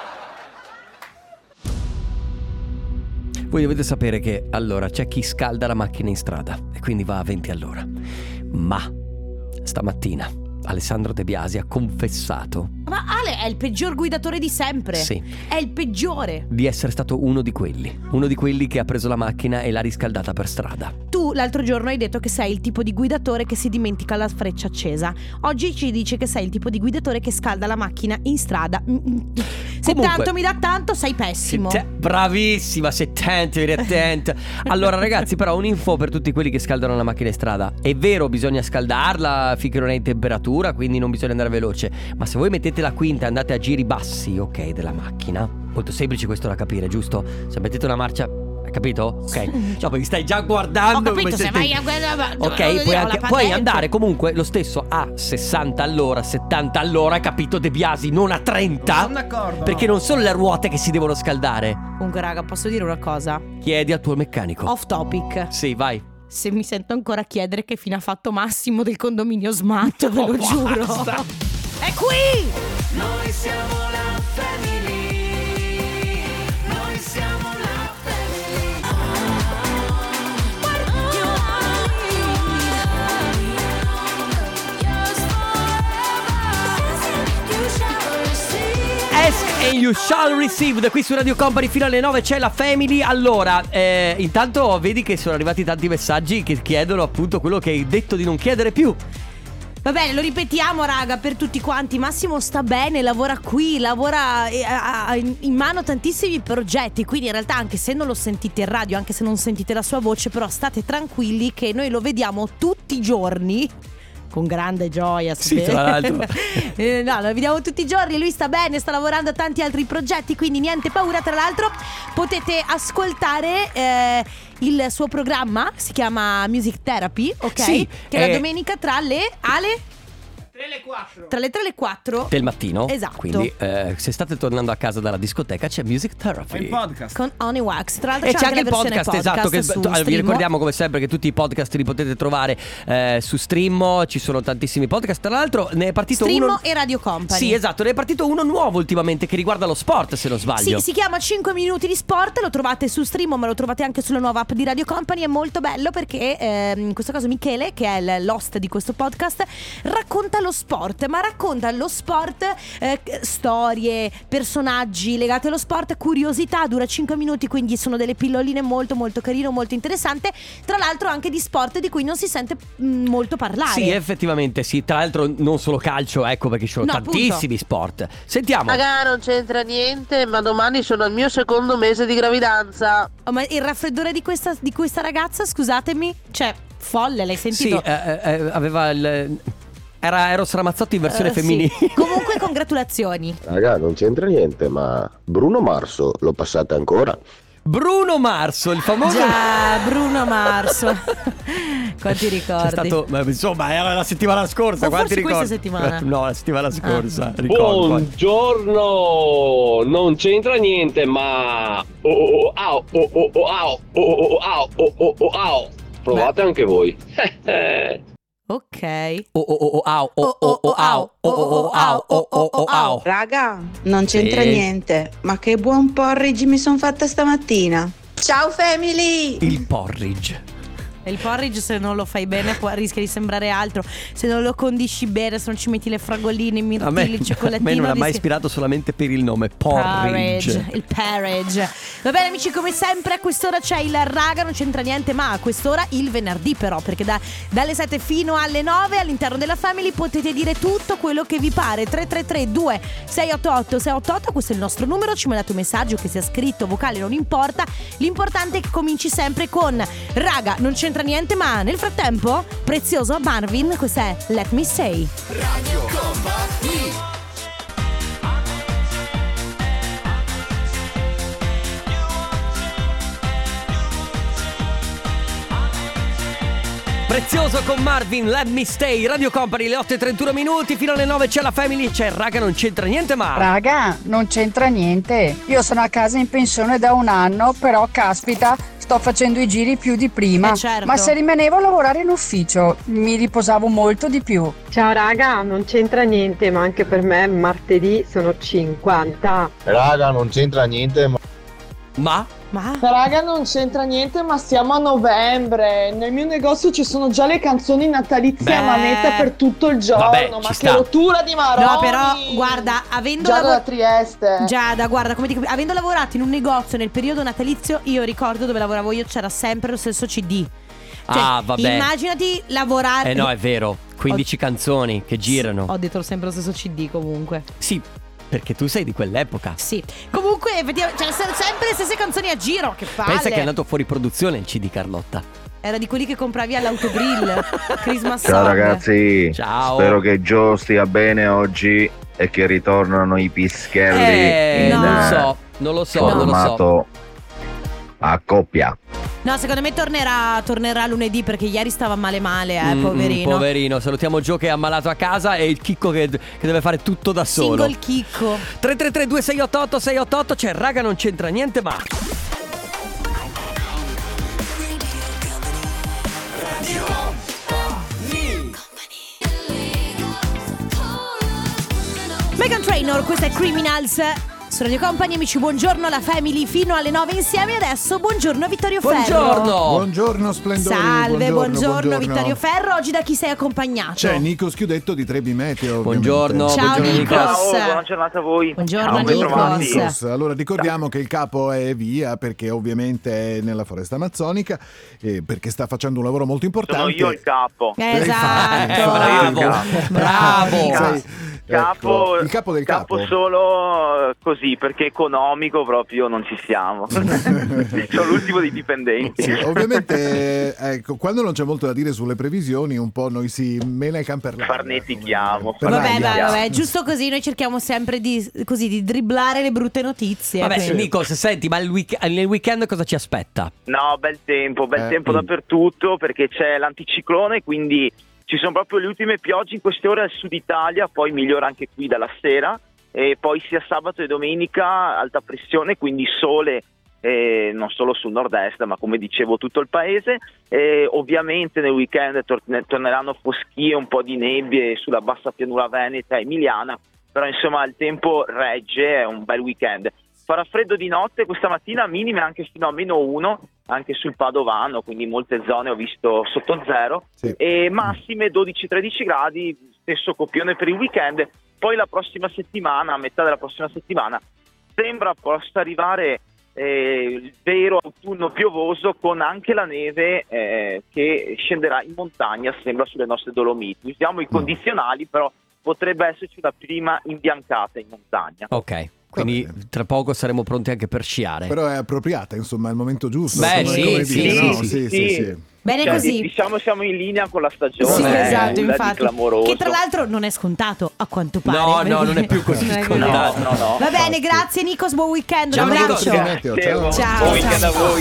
Speaker 1: Voi dovete sapere che allora c'è chi scalda la macchina in strada e quindi va a venti all'ora. Ma stamattina Alessandro De Biasi ha confessato
Speaker 2: Ma Ale è il peggior guidatore di sempre.
Speaker 1: Sì.
Speaker 2: È il peggiore.
Speaker 1: di essere stato uno di quelli. Uno di quelli che ha preso la macchina e l'ha riscaldata per strada.
Speaker 2: Tu l'altro giorno hai detto che sei il tipo di guidatore che si dimentica la freccia accesa. Oggi ci dici che sei il tipo di guidatore che scalda la macchina in strada. Mm, mm. Se
Speaker 1: Comunque,
Speaker 2: tanto mi dà tanto, sei pessimo.
Speaker 1: se te- bravissima, se attento, eri attenta. Allora ragazzi, però un'info per tutti quelli che scaldano la macchina in strada. È vero, bisogna scaldarla finché non è in temperatura, quindi non bisogna andare veloce. Ma se voi mettete la quinta e andate a giri bassi, ok, della macchina, molto semplice questo da capire, giusto? Se mettete una marcia, hai capito? Ok. No, perché stai già guardando.
Speaker 2: Ho capito,
Speaker 1: come
Speaker 2: se
Speaker 1: stai-
Speaker 2: vai a quella.
Speaker 1: Ok, puoi, anche, puoi andare comunque lo stesso a sessanta all'ora, settanta all'ora, capito De Biasi, non a trenta.
Speaker 13: Sono d'accordo.
Speaker 1: Perché non sono le ruote che si devono scaldare.
Speaker 2: Comunque raga, posso dire una cosa?
Speaker 1: Chiedi al tuo meccanico.
Speaker 2: Off topic.
Speaker 1: Sì, vai.
Speaker 2: Se mi sento ancora chiedere che fine ha fatto Massimo del condominio Smart, ve lo
Speaker 1: Oh,
Speaker 2: giuro.
Speaker 1: basta.
Speaker 2: È qui!
Speaker 3: Noi siamo la family. Noi siamo la family.
Speaker 1: Ask and you shall receive. Da qui su Radio Company fino alle nove c'è la family. Allora, eh, intanto vedi che sono arrivati tanti messaggi che chiedono appunto quello che hai detto di non chiedere più.
Speaker 2: Va bene, lo ripetiamo raga per tutti quanti. Massimo sta bene, lavora qui, lavora eh, ha in mano tantissimi progetti. Quindi in realtà anche se non lo sentite in radio, anche se non sentite la sua voce, però state tranquilli che noi lo vediamo tutti i giorni. Con grande gioia.
Speaker 1: Sì, tra l'altro.
Speaker 2: eh, No, lo vediamo tutti i giorni. Lui sta bene, sta lavorando a tanti altri progetti, quindi niente paura. Tra l'altro potete ascoltare eh, il suo programma, si chiama Music Therapy, ok?
Speaker 1: Sì,
Speaker 2: che
Speaker 1: eh,
Speaker 2: la domenica tra le ale
Speaker 13: tre e le quattro.
Speaker 2: tra le tre e le quattro
Speaker 1: Del mattino.
Speaker 2: Esatto.
Speaker 1: Quindi eh, se state tornando a casa dalla discoteca c'è Music Therapy.
Speaker 13: Il podcast.
Speaker 2: con Onywax. Tra l'altro
Speaker 1: E c'è anche il
Speaker 2: la versione
Speaker 1: podcast, esatto, che
Speaker 2: su
Speaker 1: tu- vi
Speaker 2: Streamo.
Speaker 1: ricordiamo come sempre che tutti i podcast li potete trovare eh, su Streamo, ci sono tantissimi podcast. Tra l'altro ne è partito
Speaker 2: Streamo
Speaker 1: uno.
Speaker 2: e Radio Company.
Speaker 1: Sì, esatto, ne è partito uno nuovo ultimamente che riguarda lo sport, se non sbaglio.
Speaker 2: Sì, si chiama cinque minuti di sport, lo trovate su Streamo, ma lo trovate anche sulla nuova app di Radio Company. È molto bello perché ehm, in questo caso Michele, che è l'host di questo podcast, racconta lo sport, ma racconta lo sport, eh, storie, personaggi legati allo sport, curiosità, dura cinque minuti, quindi sono delle pilloline molto molto carine, molto interessante. Tra l'altro anche di sport di cui non si sente mh, molto parlare.
Speaker 1: Sì, effettivamente sì. Tra l'altro non solo calcio, ecco, perché ci sono
Speaker 2: No,
Speaker 1: tantissimi
Speaker 2: appunto.
Speaker 1: sport. Sentiamo.
Speaker 10: Raga, non c'entra niente, ma domani sono al mio secondo mese di gravidanza.
Speaker 2: Oh, ma il raffreddore di questa, di questa ragazza, scusatemi, cioè folle, l'hai
Speaker 1: Sì,
Speaker 2: sentito?
Speaker 1: eh, eh, aveva il... Era Eros Ramazzotti in versione
Speaker 2: Eh, sì.
Speaker 1: femminile.
Speaker 2: Comunque congratulazioni.
Speaker 16: Raga, non c'entra niente, ma Bruno Marso lo passate ancora?
Speaker 1: Bruno Marso, il famoso.
Speaker 2: Già, Bruno Marso. Quanti ricordi?
Speaker 1: C'è stato, ma insomma, era la settimana scorsa.
Speaker 2: O
Speaker 1: Quanti
Speaker 2: forse questa
Speaker 1: ricordi?
Speaker 2: settimana?
Speaker 1: No, la settimana scorsa.
Speaker 2: Ah.
Speaker 1: Ricordo.
Speaker 15: Buongiorno, non c'entra niente, ma oh, oh, oh, au, oh, oh, oh, au, oh, oh, oh, au, oh, oh, oh, au. Provate anche voi.
Speaker 2: Ok.
Speaker 1: Oh oh oh oh au, oh oh oh au, oh oh oh au, oh oh oh au.
Speaker 8: Raga, non c'entra
Speaker 1: Sì.
Speaker 8: niente, ma che buon porridge mi sono fatta stamattina. Ciao family!
Speaker 1: Il porridge.
Speaker 2: E il porridge, se non lo fai bene, può, rischia di sembrare altro. Se non lo condisci bene, se non ci metti le fragoline, i
Speaker 1: A
Speaker 2: mirtilli,
Speaker 1: me,
Speaker 2: il
Speaker 1: a
Speaker 2: cioccolatino,
Speaker 1: me non ha mai
Speaker 2: rischia-
Speaker 1: ispirato solamente per il nome porridge.
Speaker 2: Il porridge. Va bene amici, come sempre a quest'ora c'è il raga, non c'entra niente, ma a quest'ora il venerdì però, perché da, dalle sette fino alle nove all'interno della Family potete dire tutto quello che vi pare. Tre tre tre due sei otto otto sei otto otto, questo è il nostro numero, ci mandate un messaggio, che sia scritto, vocale, non importa. L'importante è che cominci sempre con raga, non c'entra niente, ma nel frattempo prezioso Marvin, questa è Let Me Say.
Speaker 3: Radio Company.
Speaker 1: Prezioso con Marvin, Let Me Stay, Radio Company, le otto e trentuno minuti, fino alle nove c'è la Family, c'è raga, non c'entra niente ma...
Speaker 9: Raga, non c'entra niente. Io sono a casa in pensione da un anno, però caspita, sto facendo i giri più di prima.
Speaker 2: Eh, certo.
Speaker 9: Ma se rimanevo a lavorare in ufficio, mi riposavo molto di più.
Speaker 18: Ciao raga, non c'entra niente, ma anche per me martedì sono cinquanta.
Speaker 16: Raga, non c'entra niente, ma...
Speaker 1: Ma?
Speaker 2: Ma?
Speaker 19: Raga, non c'entra niente, ma siamo a novembre. Nel mio negozio ci sono già le canzoni natalizie
Speaker 2: Beh.
Speaker 19: a manetta per tutto il giorno.
Speaker 1: Vabbè,
Speaker 19: ma
Speaker 1: ci
Speaker 19: che
Speaker 1: sta.
Speaker 19: rottura di maroni!
Speaker 2: No, però guarda, avendo
Speaker 19: Già
Speaker 2: lavo-
Speaker 19: da Trieste.
Speaker 2: Giada, guarda, come ti... avendo lavorato in un negozio nel periodo natalizio, io ricordo dove lavoravo io c'era sempre lo stesso C D. Cioè,
Speaker 1: Ah, vabbè.
Speaker 2: immaginati lavorare.
Speaker 1: Eh no, è vero, quindici canzoni che girano.
Speaker 2: Ho detto sempre lo stesso C D comunque.
Speaker 1: Sì, Perché tu sei di quell'epoca.
Speaker 2: Sì. Comunque, effettivamente, cioè, sono sempre le stesse canzoni a giro. Che palle.
Speaker 1: Pensa che è andato fuori produzione il C D Carlotta.
Speaker 2: Era di quelli che compravi all'autogrill. Christmas
Speaker 16: Ciao
Speaker 2: song.
Speaker 16: ragazzi.
Speaker 1: Ciao.
Speaker 16: Spero che Gio stia bene oggi e che ritornano i pischelli
Speaker 1: Eh,
Speaker 16: in
Speaker 1: non lo
Speaker 16: eh,
Speaker 1: so, non lo so, non lo so.
Speaker 16: formato a coppia.
Speaker 2: No, secondo me tornerà, tornerà lunedì perché ieri stava male male, eh,
Speaker 1: Mm,
Speaker 2: poverino.
Speaker 1: Poverino, salutiamo Gio che è ammalato a casa e il Chicco che, che deve fare tutto da solo.
Speaker 2: Single Chicco.
Speaker 1: tre tre tre due sei otto otto sei otto otto, c'è raga non c'entra niente ma.
Speaker 2: Meghan Trainor, questa è Criminals. Su Radio Company, amici, buongiorno alla Family fino alle nove insieme. Adesso buongiorno Vittorio Ferro.
Speaker 1: Buongiorno.
Speaker 4: Buongiorno splendori.
Speaker 2: Salve, buongiorno,
Speaker 4: buongiorno
Speaker 2: Vittorio Ferro. Oggi da chi sei accompagnato?
Speaker 4: C'è Nico Schiudetto di Trebi Meteo.
Speaker 1: Buongiorno,
Speaker 4: ovviamente.
Speaker 2: Ciao,
Speaker 1: buongiorno
Speaker 2: Nikos.
Speaker 1: Nikos.
Speaker 23: Ciao, buona giornata a voi.
Speaker 2: Buongiorno,
Speaker 23: Ciao,
Speaker 2: Nikos.
Speaker 23: bentrovati.
Speaker 4: Nikos. Allora ricordiamo che il capo è via perché ovviamente è nella foresta amazzonica e perché sta facendo un lavoro molto importante.
Speaker 23: Sono io il capo.
Speaker 2: Esatto.
Speaker 23: Sono io il
Speaker 1: Bravo,
Speaker 23: capo.
Speaker 1: bravo.
Speaker 4: Sei-
Speaker 23: Capo,
Speaker 4: ecco, il capo del capo.
Speaker 23: solo eh, così, perché economico proprio non ci siamo. Sono l'ultimo dei dipendenti.
Speaker 4: Sì, ovviamente ecco, quando non c'è molto da dire sulle previsioni un po' noi si mena i can per l'aria.
Speaker 23: Farnetichiamo.
Speaker 4: Per
Speaker 2: Vabbè,
Speaker 4: l'aria.
Speaker 2: vabbè, vabbè, giusto così noi cerchiamo sempre di, così, di dribblare le brutte notizie.
Speaker 1: Vabbè,
Speaker 2: quindi.
Speaker 1: Nikos, senti, ma il week- nel weekend cosa ci aspetta?
Speaker 23: No, bel tempo, bel
Speaker 4: Eh,
Speaker 23: tempo
Speaker 4: mm.
Speaker 23: dappertutto perché c'è l'anticiclone, quindi ci sono proprio le ultime piogge in queste ore al sud Italia, poi migliora anche qui dalla sera e poi sia sabato e domenica alta pressione, quindi sole eh, non solo sul nord-est ma come dicevo tutto il paese. E ovviamente nel weekend tor- torneranno foschie, un po' di nebbie sulla bassa pianura veneta e emiliana, però insomma il tempo regge, è un bel weekend. Farà freddo di notte, questa mattina minime anche fino a meno uno, anche sul Padovano, quindi in molte zone ho visto sotto zero,
Speaker 4: Sì.
Speaker 23: e massime dodici tredici gradi, stesso copione per il weekend. Poi la prossima settimana, a metà della prossima settimana, sembra possa arrivare eh, il vero autunno piovoso con anche la neve eh, che scenderà in montagna, sembra sulle nostre Dolomiti. Usiamo i condizionali, però potrebbe esserci una prima imbiancata in montagna.
Speaker 1: Ok, quindi tra poco saremo pronti anche per sciare.
Speaker 4: Però è appropriata, insomma, è il momento giusto.
Speaker 1: Beh,
Speaker 4: come-
Speaker 1: sì,
Speaker 4: come
Speaker 1: sì,
Speaker 4: dire,
Speaker 1: sì,
Speaker 4: no?
Speaker 1: sì,
Speaker 4: sì,
Speaker 23: sì.
Speaker 4: sì, sì.
Speaker 2: Bene
Speaker 23: Cioè,
Speaker 2: così.
Speaker 23: diciamo siamo in linea con la stagione.
Speaker 2: Sì,
Speaker 23: eh,
Speaker 2: esatto,
Speaker 23: nulla di
Speaker 2: infatti.
Speaker 23: clamoroso.
Speaker 2: Che tra l'altro non è scontato, a quanto pare.
Speaker 1: No, no,
Speaker 2: perché-
Speaker 1: non è più così
Speaker 2: Non è
Speaker 1: scontato.
Speaker 23: No, no, no.
Speaker 2: Va bene, grazie Nikos, buon weekend,
Speaker 1: Ciao,
Speaker 2: un abbraccio.
Speaker 1: Nikos.
Speaker 4: Meteo,
Speaker 23: Grazie,
Speaker 4: ciao.
Speaker 23: buon-
Speaker 2: Ciao,
Speaker 23: buon weekend
Speaker 2: ciao.
Speaker 23: a voi.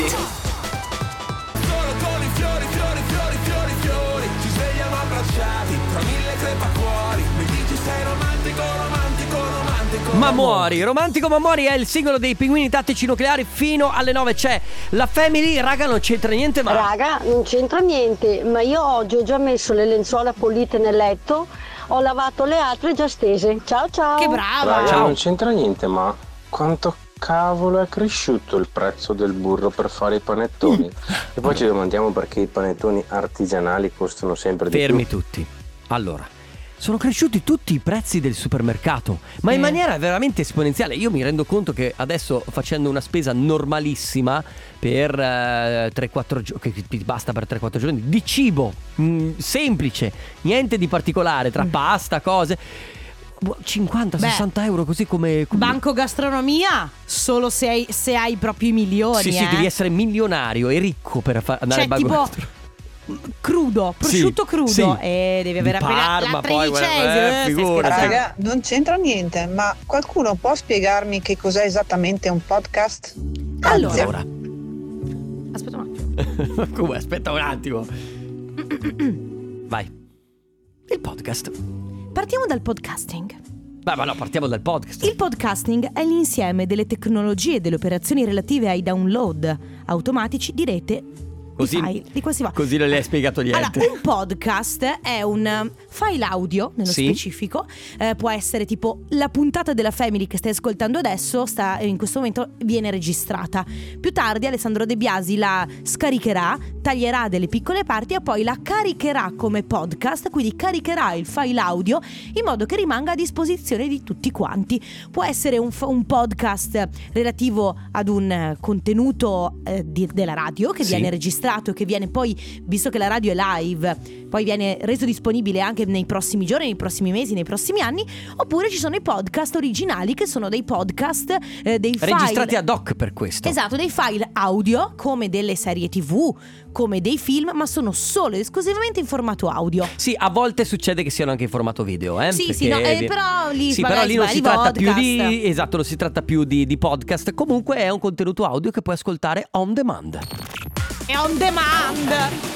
Speaker 12: Solo con i fiori, fiori, fiori, fiori, fiori ci svegliamo abbracciati tra mille crepacuori. Mi dici sei romantico, romantico, romantico.
Speaker 1: Ma muori, romantico ma muori è il singolo dei Pinguini Tattici Nucleari. Fino alle nove c'è la Family, raga non c'entra niente ma.
Speaker 7: Raga, non c'entra niente, ma io oggi ho già messo le lenzuola pulite nel letto, ho lavato le altre già stese. Ciao ciao.
Speaker 2: Che brava.
Speaker 20: Raga,
Speaker 1: Ciao.
Speaker 20: non c'entra niente, ma quanto cavolo è cresciuto il prezzo del burro per fare i panettoni? E poi ci domandiamo perché i panettoni artigianali costano sempre di
Speaker 1: Fermi
Speaker 20: più.
Speaker 1: tutti. Allora, sono cresciuti tutti i prezzi del supermercato, ma in
Speaker 2: Eh.
Speaker 1: maniera veramente esponenziale. Io mi rendo conto che adesso facendo una spesa normalissima per eh, tre quattro giorni, che ti basta per tre quattro giorni, di cibo, mh, semplice, niente di particolare, tra pasta, cose, cinquanta sessanta euro così come, come...
Speaker 2: Banco gastronomia, solo se hai, se hai proprio i milioni.
Speaker 1: Sì, sì,
Speaker 2: eh.
Speaker 1: devi essere milionario e ricco per fa- andare
Speaker 2: Cioè,
Speaker 1: al banco
Speaker 2: tipo
Speaker 1: gastronomico.
Speaker 2: crudo, prosciutto
Speaker 1: Sì,
Speaker 2: crudo.
Speaker 1: sì.
Speaker 2: E devi avere
Speaker 1: Di
Speaker 2: appena
Speaker 1: Parma,
Speaker 2: la
Speaker 1: poi,
Speaker 2: tredicesima.
Speaker 1: eh,
Speaker 2: eh, stai
Speaker 1: figurati.
Speaker 2: scherzando.
Speaker 8: Raga, non c'entra niente, ma qualcuno può spiegarmi che cos'è esattamente un podcast? Grazie.
Speaker 1: Allora,
Speaker 2: Aspetta un attimo.
Speaker 1: come? Aspetta un attimo. Vai. Il podcast.
Speaker 2: Partiamo dal podcasting.
Speaker 1: Beh, ma no, partiamo dal podcast.
Speaker 2: Il podcasting è l'insieme delle tecnologie e delle operazioni relative ai download automatici di rete
Speaker 1: Così,
Speaker 2: di file, di questi file.
Speaker 1: così non le hai spiegato niente.
Speaker 2: Allora, un podcast è un file audio, nello
Speaker 1: Sì.
Speaker 2: specifico, eh, può essere tipo la puntata della Family che stai ascoltando adesso, sta, in questo momento viene registrata. Più tardi Alessandro De Biasi la scaricherà, taglierà delle piccole parti e poi la caricherà come podcast, quindi caricherà il file audio in modo che rimanga a disposizione di tutti quanti. Può essere un, un podcast relativo ad un contenuto eh, di, della radio che
Speaker 1: Sì.
Speaker 2: viene registrato registrato e che viene poi, visto che la radio è live, poi viene reso disponibile anche nei prossimi giorni, nei prossimi mesi, nei prossimi anni. Oppure ci sono i podcast originali, che sono dei podcast, eh, dei file
Speaker 1: registrati ad hoc per questo.
Speaker 2: Esatto, dei file audio come delle serie tv, come dei film, ma sono solo ed esclusivamente in formato audio.
Speaker 1: Sì, a volte succede che siano anche in formato video, eh?
Speaker 2: Sì, sì, no, eh, però lì
Speaker 1: sì,
Speaker 2: magari
Speaker 1: però lì non
Speaker 2: si
Speaker 1: si
Speaker 2: va
Speaker 1: tratta
Speaker 2: di
Speaker 1: più
Speaker 2: podcast.
Speaker 1: di esatto, non si tratta più di, di podcast. Comunque è un contenuto audio che puoi ascoltare on demand.
Speaker 2: È on demand.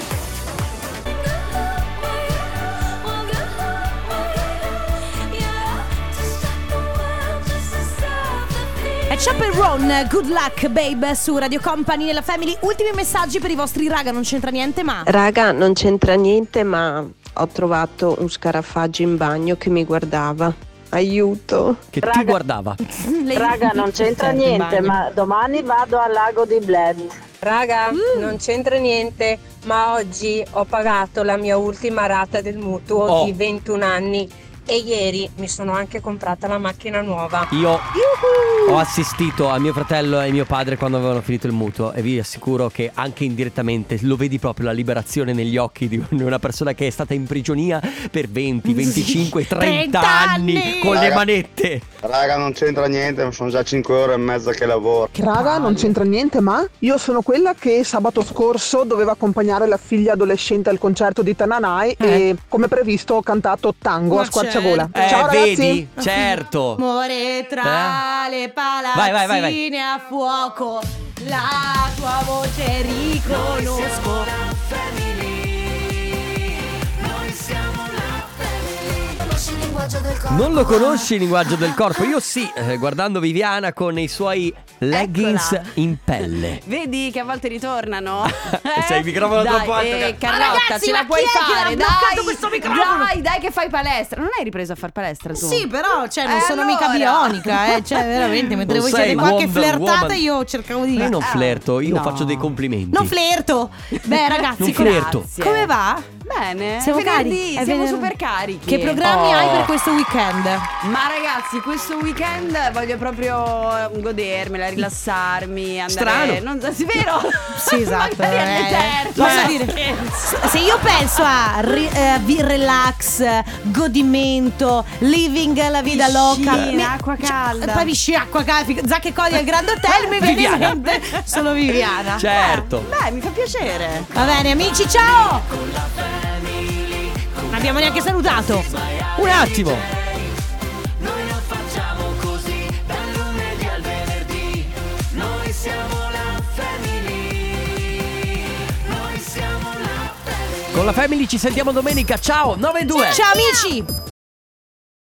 Speaker 2: E Chapel Ron, Good Luck Babe su Radio Company nella Family. Ultimi messaggi per i vostri raga, non c'entra niente ma
Speaker 18: Raga, non c'entra niente, ma ho trovato un scarafaggio in bagno che mi guardava. Aiuto.
Speaker 1: Che ti guardava.
Speaker 14: Raga, non c'entra niente, ma domani vado al lago di Bled.
Speaker 21: Raga, mm. non c'entra niente, ma oggi ho pagato la mia ultima rata del mutuo
Speaker 1: Oh.
Speaker 21: di ventuno anni e ieri mi sono anche comprata la macchina nuova.
Speaker 1: Io ho assistito a mio fratello e mio padre quando avevano finito il mutuo e vi assicuro che anche indirettamente lo vedi proprio la liberazione negli occhi di una persona che è stata in prigionia per venti, venticinque, trenta anni con le
Speaker 16: Raga.
Speaker 1: manette.
Speaker 16: Raga, non c'entra niente, ma sono già cinque ore e mezza che lavoro.
Speaker 22: Raga, non c'entra niente, ma io sono quella che sabato scorso doveva accompagnare la figlia adolescente al concerto di Tananai
Speaker 1: Eh.
Speaker 22: e come previsto ho cantato tango
Speaker 2: Ma
Speaker 22: a squarciagola.
Speaker 1: Eh,
Speaker 22: Ciao ragazzi.
Speaker 1: vedi? Certo.
Speaker 2: Muore tra le palazzine
Speaker 1: Vai, vai, vai, vai.
Speaker 2: a fuoco, la tua voce riconosco.
Speaker 1: Non lo conosci il linguaggio del corpo? Io sì, eh, guardando Viviana con i suoi leggings
Speaker 24: Eccola.
Speaker 1: in pelle.
Speaker 24: Vedi che a volte ritornano.
Speaker 1: C'hai il microfono
Speaker 24: Dai,
Speaker 1: troppo alto,
Speaker 24: eh,
Speaker 1: Car-
Speaker 24: Carlotta,
Speaker 2: Ma ragazzi,
Speaker 24: ce
Speaker 2: ma
Speaker 24: la puoi
Speaker 2: chi è che
Speaker 24: fare,
Speaker 2: l'ha
Speaker 24: dai.
Speaker 2: bloccato questo microfono?
Speaker 24: Dai, dai che fai palestra. Non hai ripreso a far palestra tu?
Speaker 2: Sì, però cioè, non
Speaker 24: Eh,
Speaker 2: sono
Speaker 24: allora.
Speaker 2: mica bionica, eh. Cioè, veramente, mentre
Speaker 1: Non
Speaker 2: voi
Speaker 1: sei
Speaker 2: siete qua che
Speaker 1: Wonder
Speaker 2: flirtate,
Speaker 1: Woman.
Speaker 2: io cercavo di.
Speaker 1: Ma io non
Speaker 2: Ah.
Speaker 1: flirto, io
Speaker 2: No.
Speaker 1: faccio dei complimenti.
Speaker 2: Non flirto. Beh, ragazzi,
Speaker 1: Non
Speaker 2: come,
Speaker 1: flirto.
Speaker 2: come va?
Speaker 24: Bene,
Speaker 2: Siamo
Speaker 24: è venerdì,
Speaker 2: carichi? È
Speaker 24: siamo
Speaker 2: vener-
Speaker 24: super carichi.
Speaker 2: Che programmi
Speaker 1: Oh.
Speaker 2: hai per questo weekend?
Speaker 24: Ma ragazzi, questo weekend voglio proprio godermela, rilassarmi, andare.
Speaker 1: Strano.
Speaker 24: Non sì, vero?
Speaker 2: Sì, esatto.
Speaker 24: Magari al
Speaker 2: eh.
Speaker 24: deserto.
Speaker 2: Posso
Speaker 24: Eh,
Speaker 2: dire,
Speaker 24: scherzo.
Speaker 2: se io penso a ri- eh, vi- relax, godimento, living la vita
Speaker 24: Piscina,
Speaker 2: loca, mi-
Speaker 24: acqua
Speaker 2: cioè,
Speaker 24: calda.
Speaker 2: poi piscina, acqua calda, Zac e Cody al Grand Hotel, mi viene in
Speaker 1: Viviana.
Speaker 2: mente solo Viviana.
Speaker 1: Certo.
Speaker 24: Beh, mi fa piacere.
Speaker 2: Va bene, amici, ciao! Non abbiamo neanche salutato.
Speaker 1: Un attimo.
Speaker 3: Noi lo facciamo così, dal lunedì al venerdì. Noi siamo la family. Noi siamo la family.
Speaker 1: Con la Family ci sentiamo domenica. Ciao, nove due.
Speaker 2: Ciao amici!